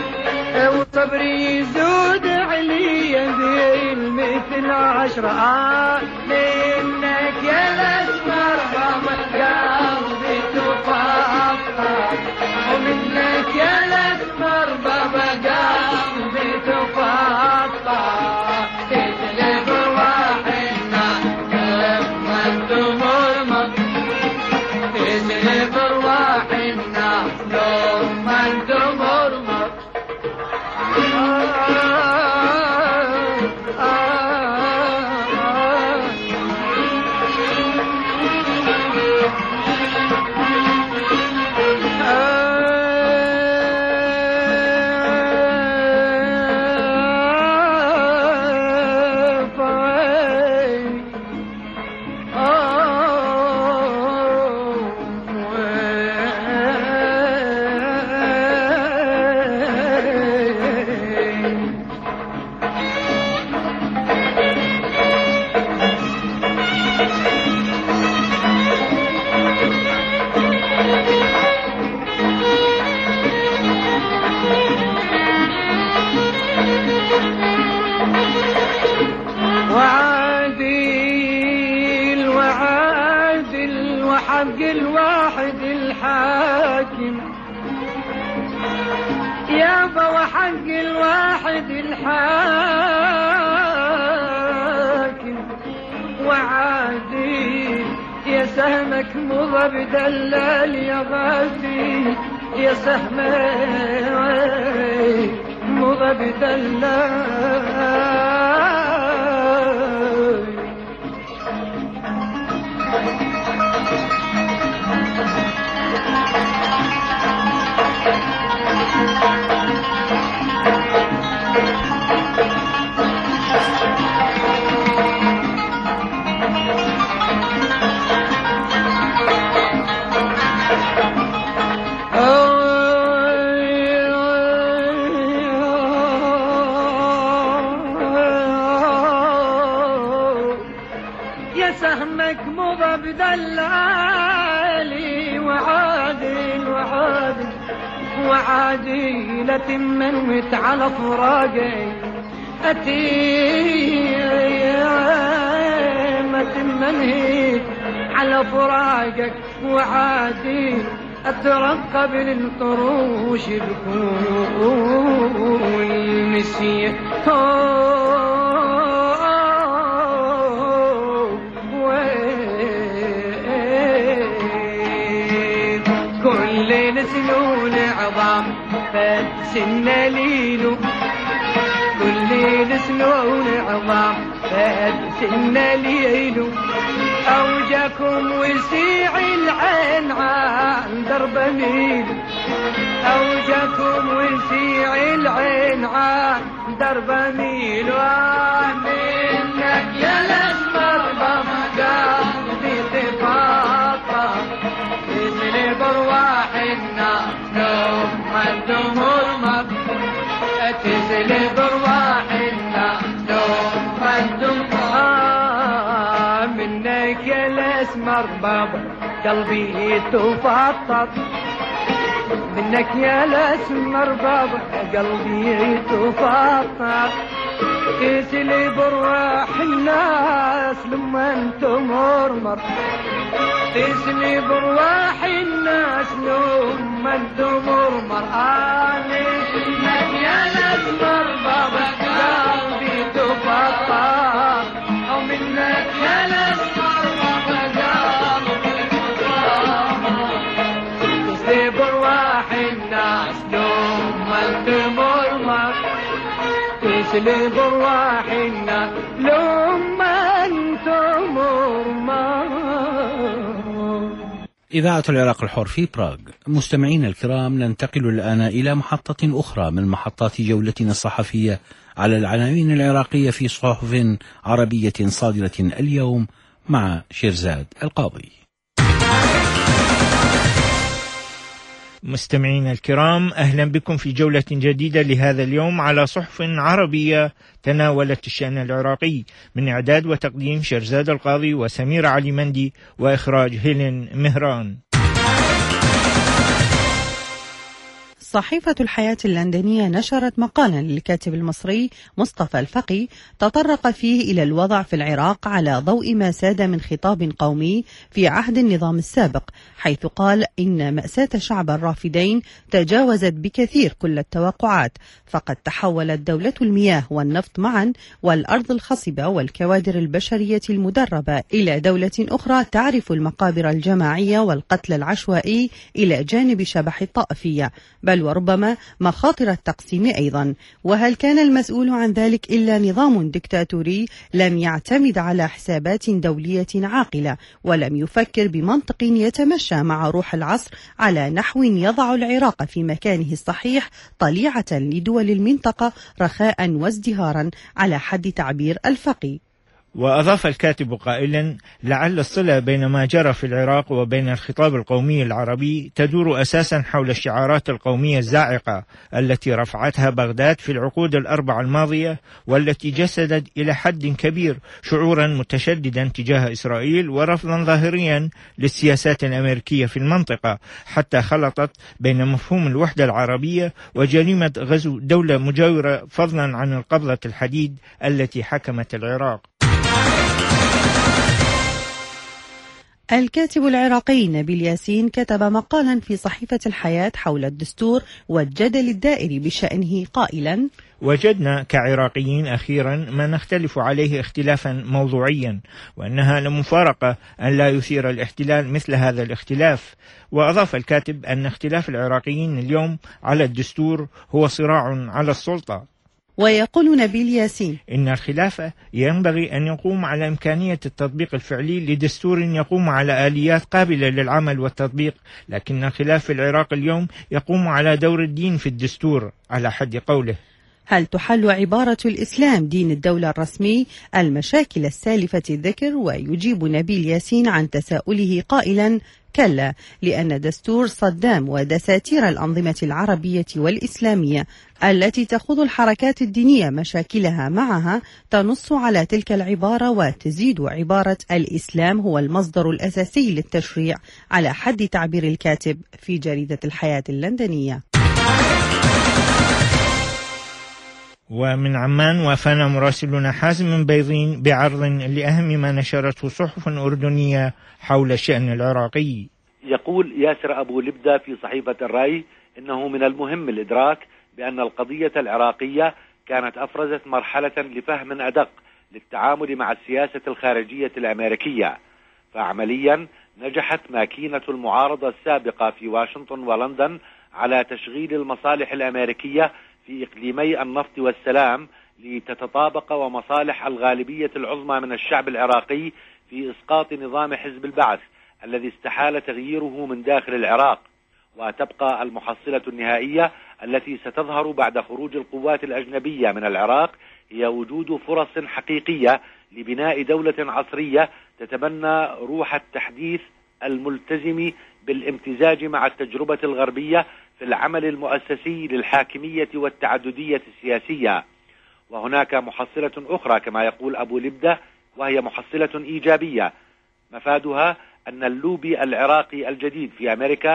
P: وصبري يزود عليه بالمثل عشرة. آه منك يا الأسمر بابا قلبي تفطر، ومنك يا الأسمر بابا قلبي تفطر، تسلي برواح الناس لما انت مرمر، تسلي برواح الناس لما انت مرمر. وعادل وعادل وحق الواحد الحاكم، يابا وحق الواحد الحاكم، وعادل يا سهمك مضى بدلال يا غازي، يا سهمك مضى بدلال. سهمك مضى بدلالي، وعادل وعادل وعادلة منوت على فراقي، أتي ما تمنهيت على فراقك، وعادل أترقب للطروش بكون نسيه كل نسلون عظام فسنا ليلو، كل نسلون عظام فسنا ليلو، أوجاكم وسيع العين عن درب ميل، أوجاكم وسيع العين عن درب ميل. ومنك يا الأسمر بابا قلبي تفاطر، تسلي برواح الناس لما انت مرمر، تسلي برواح الناس لما انت مرمر. منك يا الأسمر بابا قلبي تفطر، منك يا الاسمر بابا قلبي تفاطع تسلي برواح الناس لما انت مرمر تسلي برواح الناس لما انت مرمر انا منك يا الاسمر بابا قلبي تفاطع او منك يا الاسمر بابا قلبي تفاطع تسلي برواح الناس لما انت مرمر تسلي برواحنا لما انتم مرمر.
A: إذاعة العراق الحر في براغ. مستمعينا الكرام، ننتقل الآن إلى محطة أخرى من محطات جولتنا الصحفية على العناوين العراقية في صحف عربية صادرة اليوم مع شيرزاد القاضي.
Q: مستمعينا الكرام، أهلا بكم في جولة جديدة لهذا اليوم على صحف عربية تناولت الشأن العراقي، من إعداد وتقديم شيرزاد القاضي وسمير علي مندي، وإخراج هيلين مهران.
H: صحيفة الحياة اللندنية نشرت مقالا للكاتب المصري مصطفى الفقي تطرق فيه إلى الوضع في العراق على ضوء ما ساد من خطاب قومي في عهد النظام السابق، حيث قال إن مأساة شعب الرافدين تجاوزت بكثير كل التوقعات، فقد تحولت دولة المياه والنفط معا والأرض الخصبة والكوادر البشرية المدربة إلى دولة أخرى تعرف المقابر الجماعية والقتل العشوائي إلى جانب شبح الطائفية، بل وربما مخاطر التقسيم أيضا. وهل كان المسؤول عن ذلك إلا نظام ديكتاتوري لم يعتمد على حسابات دولية عاقلة، ولم يفكر بمنطق يتمشى مع روح العصر على نحو يضع العراق في مكانه الصحيح طليعة لدول المنطقة رخاء وازدهارا على حد تعبير الفقي.
Q: وأضاف الكاتب قائلا: لعل الصلة بين ما جرى في العراق وبين الخطاب القومي العربي تدور أساسا حول الشعارات القومية الزاعقة التي رفعتها بغداد في العقود الأربع الماضية، والتي جسدت إلى حد كبير شعورا متشددا تجاه إسرائيل ورفضا ظاهريا للسياسات الأمريكية في المنطقة، حتى خلطت بين مفهوم الوحدة العربية وجريمة غزو دولة مجاورة، فضلا عن القبضة الحديد التي حكمت العراق.
H: الكاتب العراقي نبيل ياسين كتب مقالا في صحيفة الحياة حول الدستور والجدل الدائر بشأنه قائلا:
Q: وجدنا كعراقيين أخيرا ما نختلف عليه اختلافا موضوعيا، وأنها لمفارقة أن لا يثير الاحتلال مثل هذا الاختلاف. وأضاف الكاتب أن اختلاف العراقيين اليوم على الدستور هو صراع على السلطة.
H: ويقول نبيل ياسين:
Q: إن الخلاف ينبغي أن يقوم على إمكانية التطبيق الفعلي لدستور يقوم على آليات قابلة للعمل والتطبيق، لكن الخلاف في العراق اليوم يقوم على دور الدين في الدستور على حد قوله:
H: هل تحل عبارة الإسلام دين الدولة الرسمي المشاكل السالفة الذكر؟ ويجيب نبيل ياسين عن تساؤله قائلا: كلا، لأن دستور صدام ودساتير الأنظمة العربية والإسلامية التي تخوض الحركات الدينية مشاكلها معها تنص على تلك العبارة وتزيد عبارة الإسلام هو المصدر الأساسي للتشريع على حد تعبير الكاتب في جريدة الحياة اللندنية.
Q: ومن عمان وافانا مراسلنا حازم بيضين بعرض لأهم ما نشرته صحف أردنية حول الشأن العراقي.
R: يقول ياسر أبو لبدة في صحيفة الرأي: إنه من المهم الإدراك بأن القضية العراقية كانت أفرزت مرحلة لفهم أدق للتعامل مع السياسة الخارجية الأمريكية، فعمليا نجحت ماكينة المعارضة السابقة في واشنطن ولندن على تشغيل المصالح الأمريكية في إقليمي النفط والسلام لتتطابق ومصالح الغالبية العظمى من الشعب العراقي في إسقاط نظام حزب البعث الذي استحال تغييره من داخل العراق. وتبقى المحصلة النهائية التي ستظهر بعد خروج القوات الأجنبية من العراق هي وجود فرص حقيقية لبناء دولة عصرية تتبنى روح التحديث الملتزم بالامتزاج مع التجربة الغربية في العمل المؤسسي للحاكمية والتعددية السياسية. وهناك محصلة أخرى كما يقول أبو لبدة، وهي محصلة إيجابية مفادها أن اللوبي العراقي الجديد في أمريكا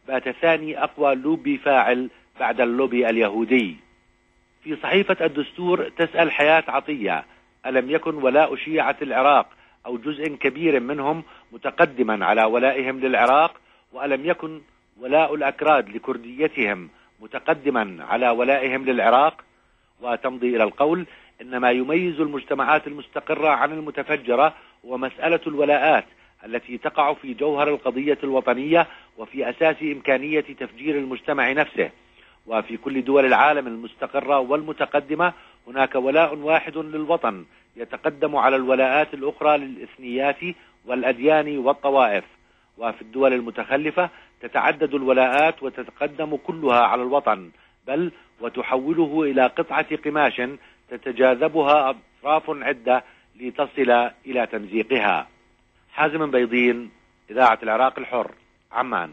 R: بات ثاني أقوى لوبي فاعل بعد اللوبي اليهودي. في صحيفة الدستور تسأل حياة عطية: ألم يكن ولاء شيعة العراق أو جزء كبير منهم متقدما على ولائهم للعراق؟ وألم يكن ولاء الأكراد لكرديتهم متقدما على ولائهم للعراق؟ وتمضي إلى القول إن ما يميز المجتمعات المستقرة عن المتفجرة هو مسألة الولاءات التي تقع في جوهر القضية الوطنية وفي أساس إمكانية تفجير المجتمع نفسه. وفي كل دول العالم المستقرة والمتقدمة هناك ولاء واحد للوطن يتقدم على الولاءات الأخرى للإثنيات والأديان والطوائف. وفي الدول المتخلفة تتعدد الولاءات وتتقدم كلها على الوطن، بل وتحوله إلى قطعة قماش تتجاذبها أطراف عدة لتصل إلى تمزيقها. حازم بيضين، إذاعة العراق الحر، عمان.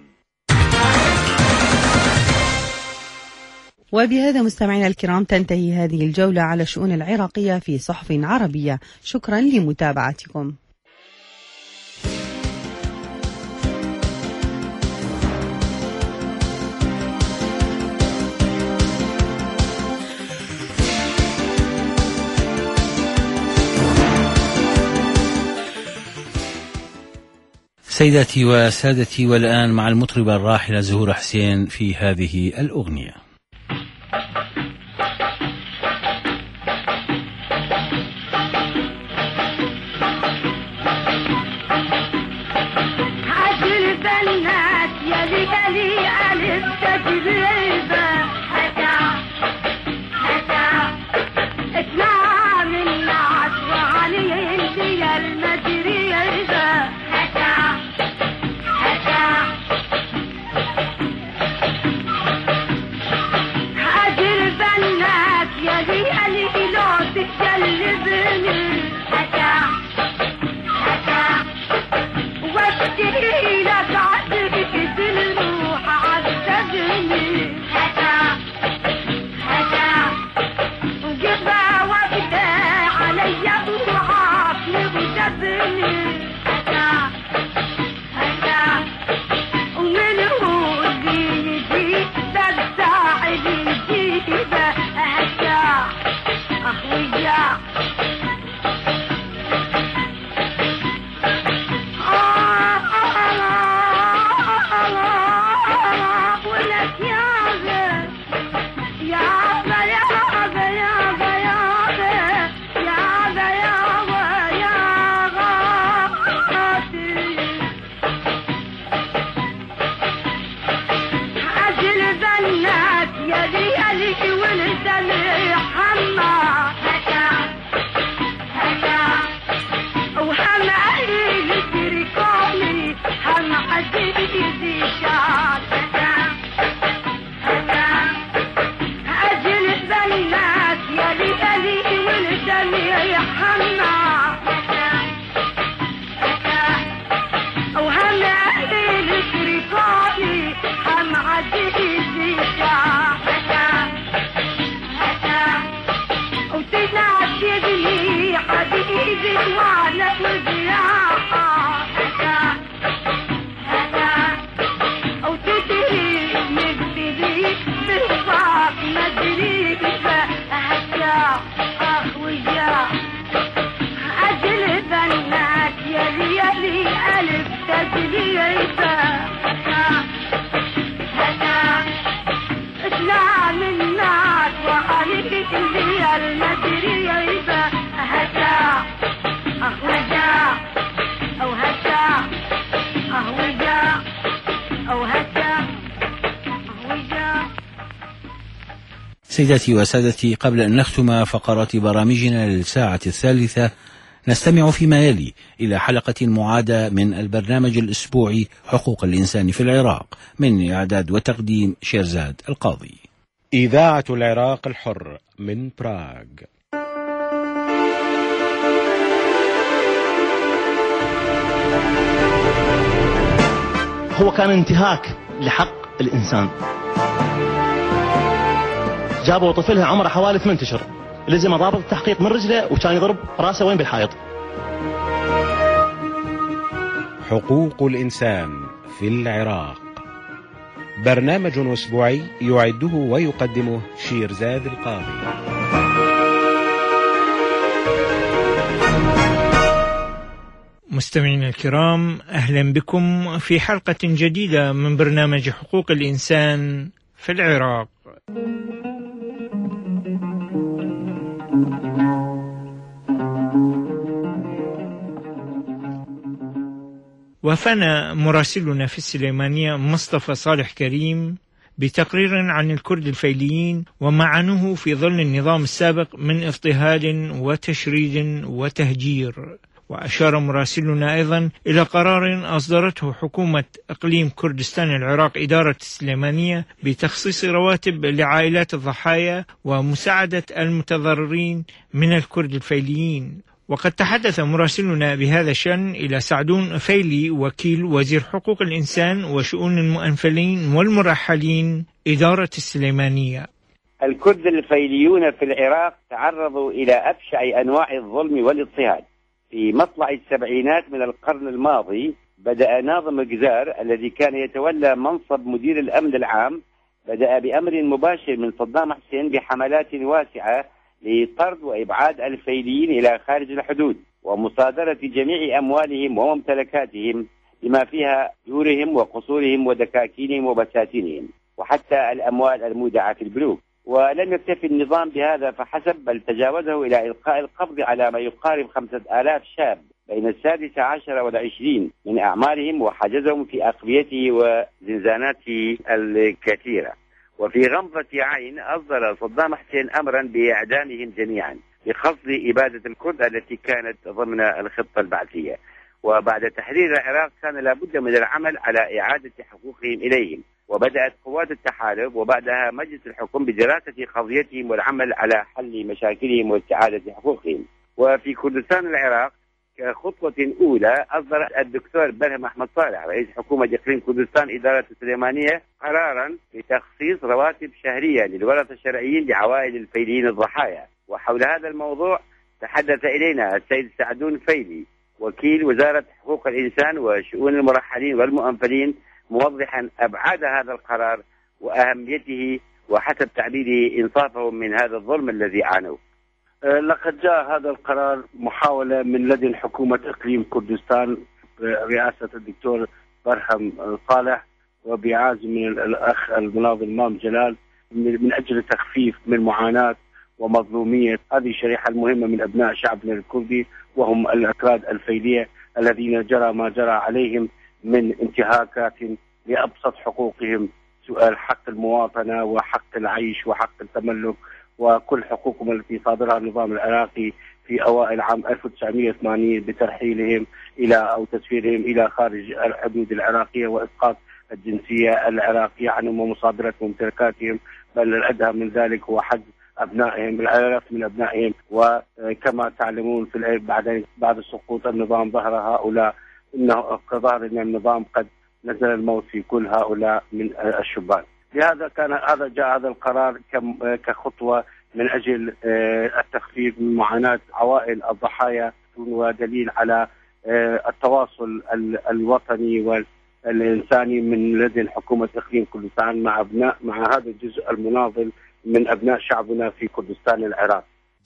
H: وبهذا مستمعينا الكرام تنتهي هذه الجولة على الشؤون العراقية في صحف عربية. شكرا لمتابعتكم.
A: سيداتي وسادتي، والآن مع المطربة الراحلة زهور حسين في هذه الأغنية. سيداتي وسادتي، قبل أن نختم فقرات برامجنا للساعة الثالثة نستمع فيما يلي إلى حلقة معادة من البرنامج الأسبوعي حقوق الإنسان في العراق، من إعداد وتقديم شيرزاد القاضي.
S: إذاعة العراق الحر من براغ.
T: هو كان انتهاك لحق الإنسان. جابوا طفلها عمره حوالي ثمانية أشهر، لزم ضابط التحقيق من رجله وكان يضرب راسه وين بالحائط.
S: حقوق الإنسان في العراق. برنامج أسبوعي يعده ويقدمه شيرزاد القاضي.
Q: مستمعينا الكرام، أهلا بكم في حلقة جديدة من برنامج حقوق الإنسان في العراق. وافانا مراسلنا في السليمانية مصطفى صالح كريم بتقرير عن الكرد الفيليين وما عانوه في ظل النظام السابق من اضطهاد وتشريد وتهجير. وأشار مراسلنا أيضا إلى قرار أصدرته حكومة إقليم كردستان العراق إدارة السليمانية بتخصيص رواتب لعائلات الضحايا ومساعدة المتضررين من الكرد الفيليين. وقد تحدث مراسلنا بهذا الشأن إلى سعدون فيلي وكيل وزير حقوق الإنسان وشؤون المؤنفلين والمرحلين إدارة السليمانية.
U: الكرد الفيليون في العراق تعرضوا إلى أبشع أنواع الظلم والاضطهاد. في مطلع السبعينات من القرن الماضي بدأ ناظم جزار الذي كان يتولى منصب مدير الأمن العام بدأ بأمر مباشر من صدام حسين بحملات واسعة لطرد وإبعاد الفيليين إلى خارج الحدود ومصادرة جميع أموالهم وممتلكاتهم بما فيها دورهم وقصورهم ودكاكينهم وبساتينهم وحتى الأموال المودعة في البنوك. ولم يكتفي النظام بهذا فحسب، بل تجاوزه إلى إلقاء القبض على ما يقارب خمسة آلاف شاب بين السادسة عشر والعشرين من أعمارهم وحجزهم في أقبيته وزنزاناته الكثيرة. وفي غمضة عين أصدر صدام حسين أمرا بإعدامهم جميعا بقصد إبادة الكرد التي كانت ضمن الخطة البعثية. وبعد تحرير العراق كان لابد من العمل على إعادة حقوقهم إليهم، وبدأت قوات التحالف وبعدها مجلس الحكم بدراسة قضيتهم والعمل على حل مشاكلهم واستعادة حقوقهم. وفي كردستان العراق كخطوة أولى أصدر الدكتور برهم أحمد صالح رئيس حكومة إقليم كردستان إدارة السليمانية قرارا بتخصيص رواتب شهرية للورثة الشرعيين لعوائل الفيليين الضحايا. وحول هذا الموضوع تحدث إلينا السيد سعدون فيلي وكيل وزارة حقوق الإنسان وشؤون المرحلين والمؤنفلين، موضحا أبعاد هذا القرار وأهميته وحسب تعبيره إنصافهم من هذا الظلم الذي عانوه.
V: لقد جاء هذا القرار محاولة من لدن حكومة إقليم كردستان برئاسة الدكتور برهم صالح وبعازم من الأخ المناضل مام جلال من أجل تخفيف من معاناة ومظلومية هذه الشريحة المهمة من أبناء شعبنا الكردي، وهم الأكراد الفيلية الذين جرى ما جرى عليهم من انتهاكات لأبسط حقوقهم، سؤال حق المواطنة وحق العيش وحق التملك وكل حقوقهم التي صادرها النظام العراقي في أوائل عام ألف وتسعمئة وثمانين بترحيلهم إلى أو تسفيرهم إلى خارج الحدود العراقية وإسقاط الجنسية العراقية عنهم ومصادرة ممتلكاتهم، بل الأدهى من ذلك هو حجز أبنائهم الآلاف من أبنائهم. وكما تعلمون في بعد بعد سقوط النظام ظهر هؤلاء إنه كظهر أن النظام قد نزل الموت في كل هؤلاء من الشبان. لهذا كان هذا جاء هذا القرار كخطوة من أجل التخفيف من معاناة عوائل الضحايا ودليل على التواصل الوطني والإنساني من لدن حكومة إقليم كردستان مع أبناء مع هذا الجزء المناضل من أبناء شعبنا في كردستان العراق.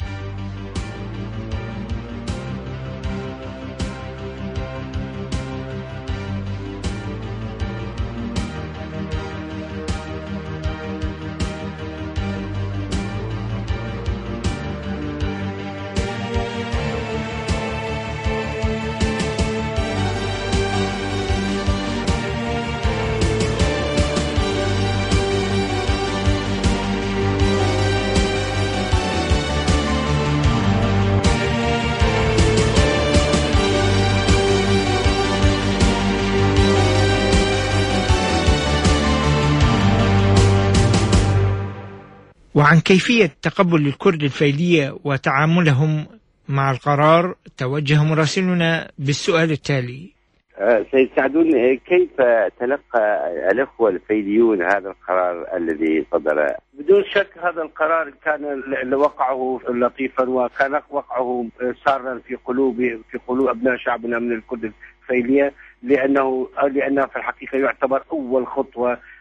Q: وعن كيفية تقبل الكرد الفيلية وتعاملهم مع القرار توجه مراسلنا بالسؤال التالي.
U: سيد سعدون، كيف تلقى الأخوة الفيليون هذا القرار الذي صدر؟
V: بدون شك هذا القرار كان وقعه لطيفا وكان وقعه سارا في قلوب في قلوب أبناء شعبنا من الكرد الفيلية، لأنه لأنه في الحقيقة يعتبر أول خطوة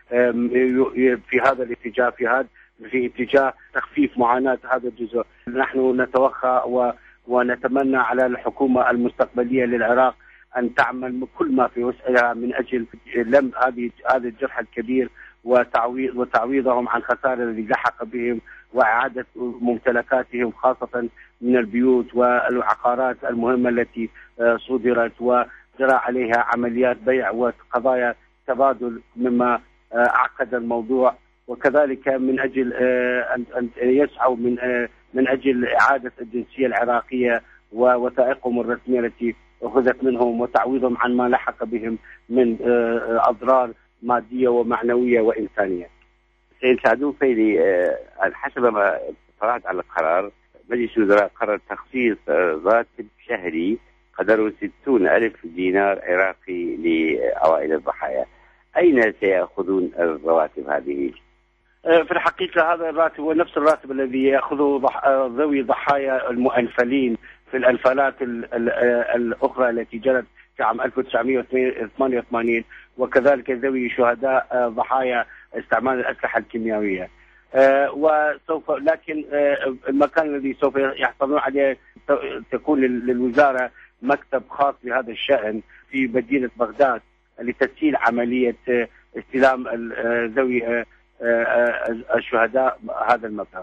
V: في هذا الاتجاه، في هذا في اتجاه تخفيف معاناة هذا الجزء. نحن نتوخى و ونتمنى على الحكومة المستقبلية للعراق أن تعمل كل ما في وسعها من أجل لم هذه هذا الجرح الكبير وتعويض وتعويضهم عن خسائر الذي لحق بهم، وإعادة ممتلكاتهم خاصة من البيوت والعقارات المهمة التي صدرت وجرى عليها عمليات بيع وقضايا تبادل مما أعقد الموضوع. وكذلك من أجل أن يسعوا من من أجل إعادة الجنسية العراقية ووثائقهم الرسمية التي أخذت منهم وتعويضهم عن ما لحق بهم من أضرار مادية ومعنوية وإنسانية.
U: سيد سعدون فيلي، حسب ما طلعت على القرار، مجلس الوزراء قرر تخصيص راتب شهري قدره ستون ألف دينار عراقي لعوائل الضحايا. أين سيأخذون الرواتب هذه؟
V: في الحقيقة هذا الراتب هو نفس الراتب الذي يأخذه ذوي ضحايا المؤنفلين في الأنفالات الأخرى التي جرت في عام ألف وتسعمئة وثمانية وثمانين، وكذلك ذوي شهداء ضحايا استعمال الأسلحة الكيميائية. وسوف لكن المكان الذي سوف يحصلون عليه تكون للوزارة مكتب خاص بهذا الشأن في مدينة بغداد لتسهيل عملية استلام ذوي الشهداء هذا المبلغ.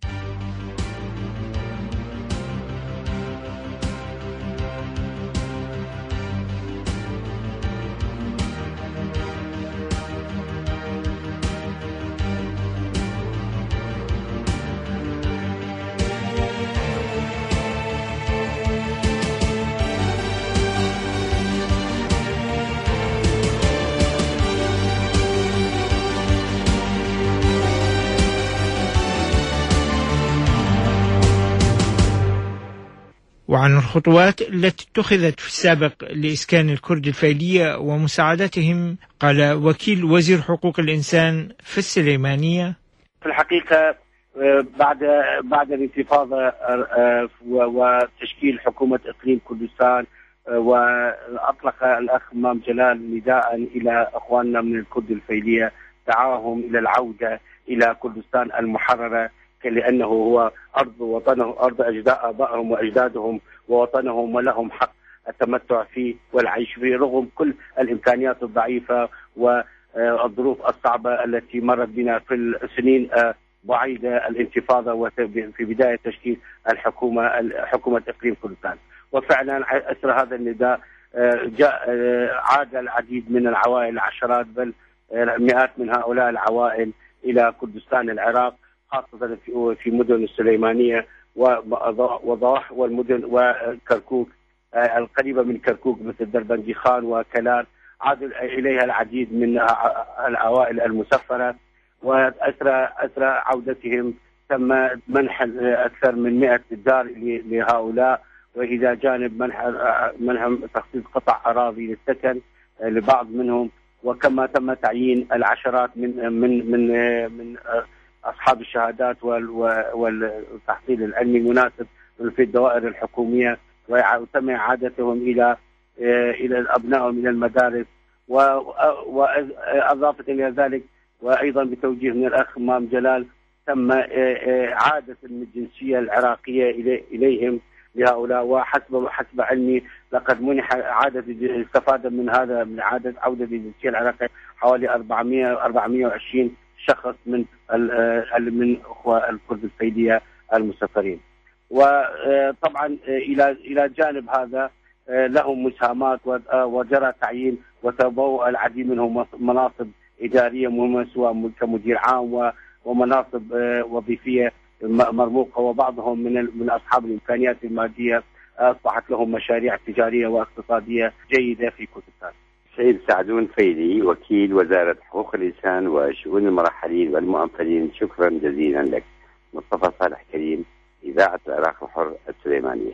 Q: وعن الخطوات التي اتخذت في السابق لإسكان الكرد الفيلية ومساعدتهم قال وكيل وزير حقوق الإنسان في السليمانية:
V: في الحقيقة بعد بعد الانتفاضة وتشكيل حكومة إقليم كردستان، وأطلق الأخ مام جلال نداء إلى أخواننا من الكرد الفيلية دعاهم إلى العودة إلى كردستان المحررة، لأنه هو أرض وطنه، أرض أجداء آبائهم وأجدادهم ووطنهم، ولهم حق التمتع فيه والعيش فيه رغم كل الإمكانيات الضعيفة والظروف الصعبة التي مرت بنا في السنين بعيدة الانتفاضة وفي بداية تشكيل الحكومة حكومة إقليم كردستان. وفعلا أثر هذا النداء جاء عاد العديد من العوائل، العشرات بل مئات من هؤلاء العوائل إلى كردستان العراق، خاصة في مدن السليمانية وضواح والمدن وكركوك القريبة من كركوك مثل دربندي خان وكلان. عادوا إليها العديد من العوائل المسفرة، وأثر أثر عودتهم تم منح أكثر من مئة دار لهؤلاء، وإلى جانب منح منح تخصيص قطع أراضي للسكن لبعض منهم، وكما تم تعيين العشرات من من من من أصحاب الشهادات والتحصيل العلمي المناسب في الدوائر الحكومية، وتم إعادتهم إلى إلى أبنائهم إلى المدارس. وأضافة إلى ذلك وأيضا بتوجيه من الأخ مام جلال تم إعادة الجنسية العراقية إليهم لهؤلاء، وحسب حسب علمي لقد منح إعادة استفادة من هذا من إعادة عودة الجنسية العراقية حوالي أربعمئة أربعمئة وعشرين شخص من من اخوة الكرد الفيلية المسافرين. وطبعا الى الى جانب هذا لهم مساهمات، وجرى تعيين وتبوء العديد منهم مناصب اداريه مهمه سواء كمدير عام ومناصب وظيفيه مرموقه، وبعضهم من من اصحاب الامكانيات الماديه اصبحت لهم مشاريع تجاريه واقتصاديه جيده في كردستان.
U: سيد سعدون فيلي، وكيل وزارة حقوق الإنسان وشؤون المرحلين والمؤنفلين، شكرا جزيلا لك. مصطفى صالح كريم، إذاعة العراق الحر السليمانية.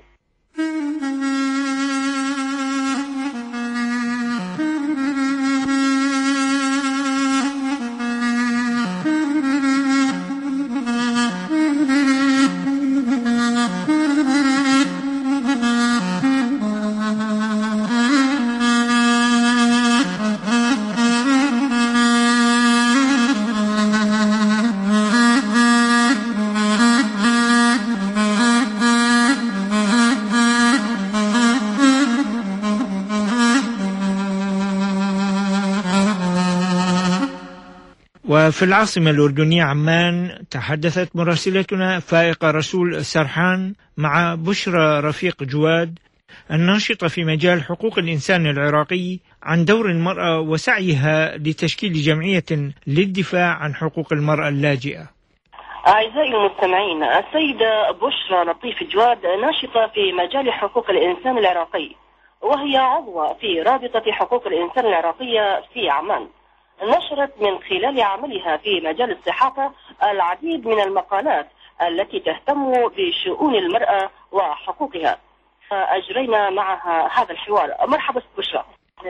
Q: وفي العاصمة الأردنية عمان تحدثت مراسلتنا فائقة رسول سرحان مع بشرى رفيق جواد الناشطة في مجال حقوق الإنسان العراقي عن دور المرأة وسعيها لتشكيل جمعية للدفاع عن حقوق المرأة اللاجئة.
C: أعزائي المستمعين، السيدة بشرى لطيف جواد ناشطة في مجال حقوق الإنسان العراقي، وهي عضوة في رابطة حقوق الإنسان العراقية في عمان. نشرت من خلال عملها في مجال الصحافة العديد من المقالات التي تهتم بشؤون المرأة وحقوقها، فأجرينا معها هذا الحوار. مرحبا بشرى.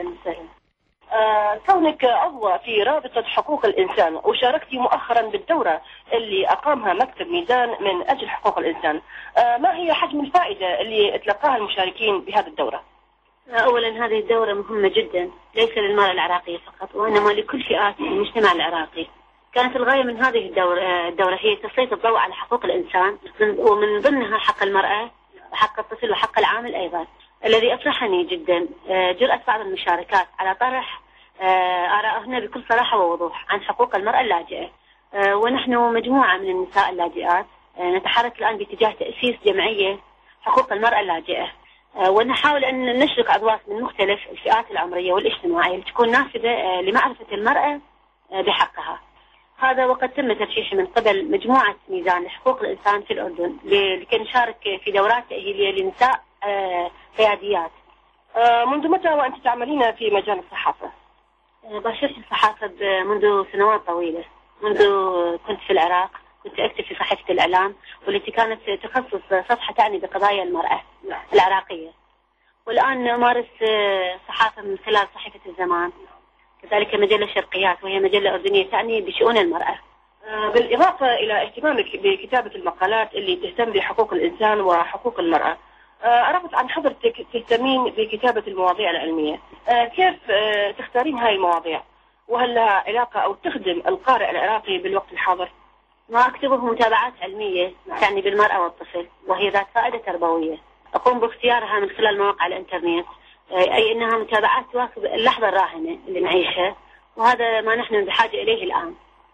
C: آه، كونك عضوة في رابطة حقوق الإنسان وشاركتي مؤخرا بالدورة اللي أقامها مكتب ميزان من أجل حقوق الإنسان، آه، ما هي حجم الفائدة اللي تلقاها المشاركين بهذه الدورة؟
D: أولا هذه الدورة مهمة جدا، ليس للمرأة العراقية فقط وإنما لكل فئات المجتمع العراقي. كانت الغاية من هذه الدورة, الدورة هي تسليط الضوء على حقوق الإنسان، ومن ضمنها حق المرأة وحق الطفل وحق العامل أيضا. الذي أفرحني جدا جرأة بعض المشاركات على طرح آرائهن بكل صراحة ووضوح عن حقوق المرأة اللاجئة. ونحن مجموعة من النساء اللاجئات نتحرك الآن باتجاه تأسيس جمعية حقوق المرأة اللاجئة، ونحاول أن نشرك أضواء من مختلف الفئات العمرية والاجتماعية لتكون نافذة لمعرفة المرأة بحقها. هذا وقد تم ترشيحه من قبل مجموعة ميزان لحقوق الإنسان في الأردن لكي نشارك في دورات تأهيلية لنساء قياديات. منذ متى وأنت تعملين في مجال الصحافة؟ باشرت الصحافة منذ سنوات طويلة، منذ كنت في العراق كنت أكتب في صحيفة الإعلام والتي كانت تخصص صفحة تعني بقضايا المرأة العراقية، والآن أمارس صحافة من خلال صحيفة الزمان، كذلك مجلة شرقيات وهي مجلة أردنية تعني بشؤون المرأة. بالإضافة إلى اهتمامك بكتابة المقالات اللي تهتم بحقوق الإنسان وحقوق المرأة، عرفت عن حضرتك تهتمين بكتابة المواضيع العلمية. كيف تختارين هاي المواضيع؟ وهل لها علاقة أو تخدم القارئ العراقي بالوقت الحاضر؟ ما أكتبه متابعات علمية تعني بالمرأة والطفل وهي ذات فائدة تربوية، أقوم باختيارها من خلال مواقع الإنترنت، أي أنها متابعات تواكب اللحظة الراهنة اللي نعيشها، وهذا ما نحن بحاجة إليه الآن.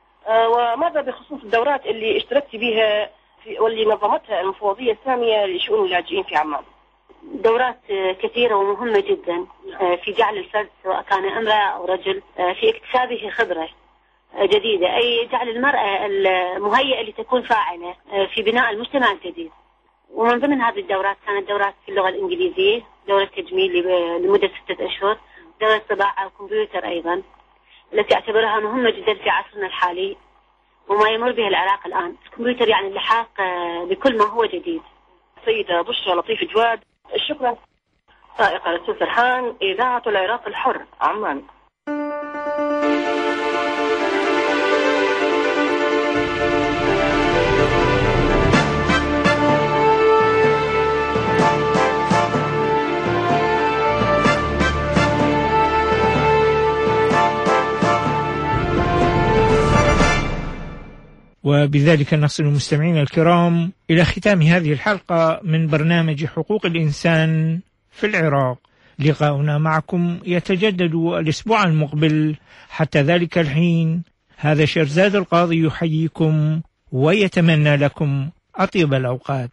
C: وماذا بخصوص الدورات اللي اشتركت بها واللي نظمتها المفوضية السامية لشؤون اللاجئين في عمان؟
D: دورات كثيرة ومهمة جدا في جعل الفرد سواء كان امرأة أو رجل في اكتسابه خبرة جديدة، أي جعل المرأة المهيئة لتكون فاعلة في بناء المجتمع الجديد. ومن ضمن هذه الدورات كانت دورات في اللغة الإنجليزية، دورة تجميل لمدة ستة أشهر، دورة طباعة وكمبيوتر أيضا، التي أعتبرها مهمة جدا في عصرنا الحالي وما يمر به العراق الآن. الكمبيوتر يعني اللحاق بكل ما هو جديد.
C: سيدة بشرى لطيف جواد، شكرا. سائقة رسول سرحان، إذاعة العراق الحر، عمان.
Q: وبذلك نصل المستمعين الكرام إلى ختام هذه الحلقة من برنامج حقوق الإنسان في العراق. لقاؤنا معكم يتجدد الأسبوع المقبل، حتى ذلك الحين هذا شيرزاد القاضي يحييكم ويتمنى لكم أطيب الأوقات.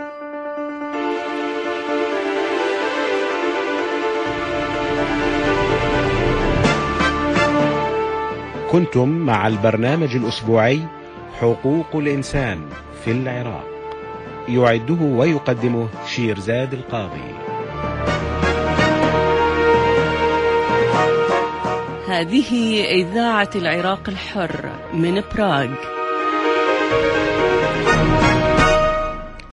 S: كنتم مع البرنامج الأسبوعي حقوق الإنسان في العراق، يعده ويقدمه شيرزاد القاضي.
I: هذه إذاعة العراق الحر من براغ.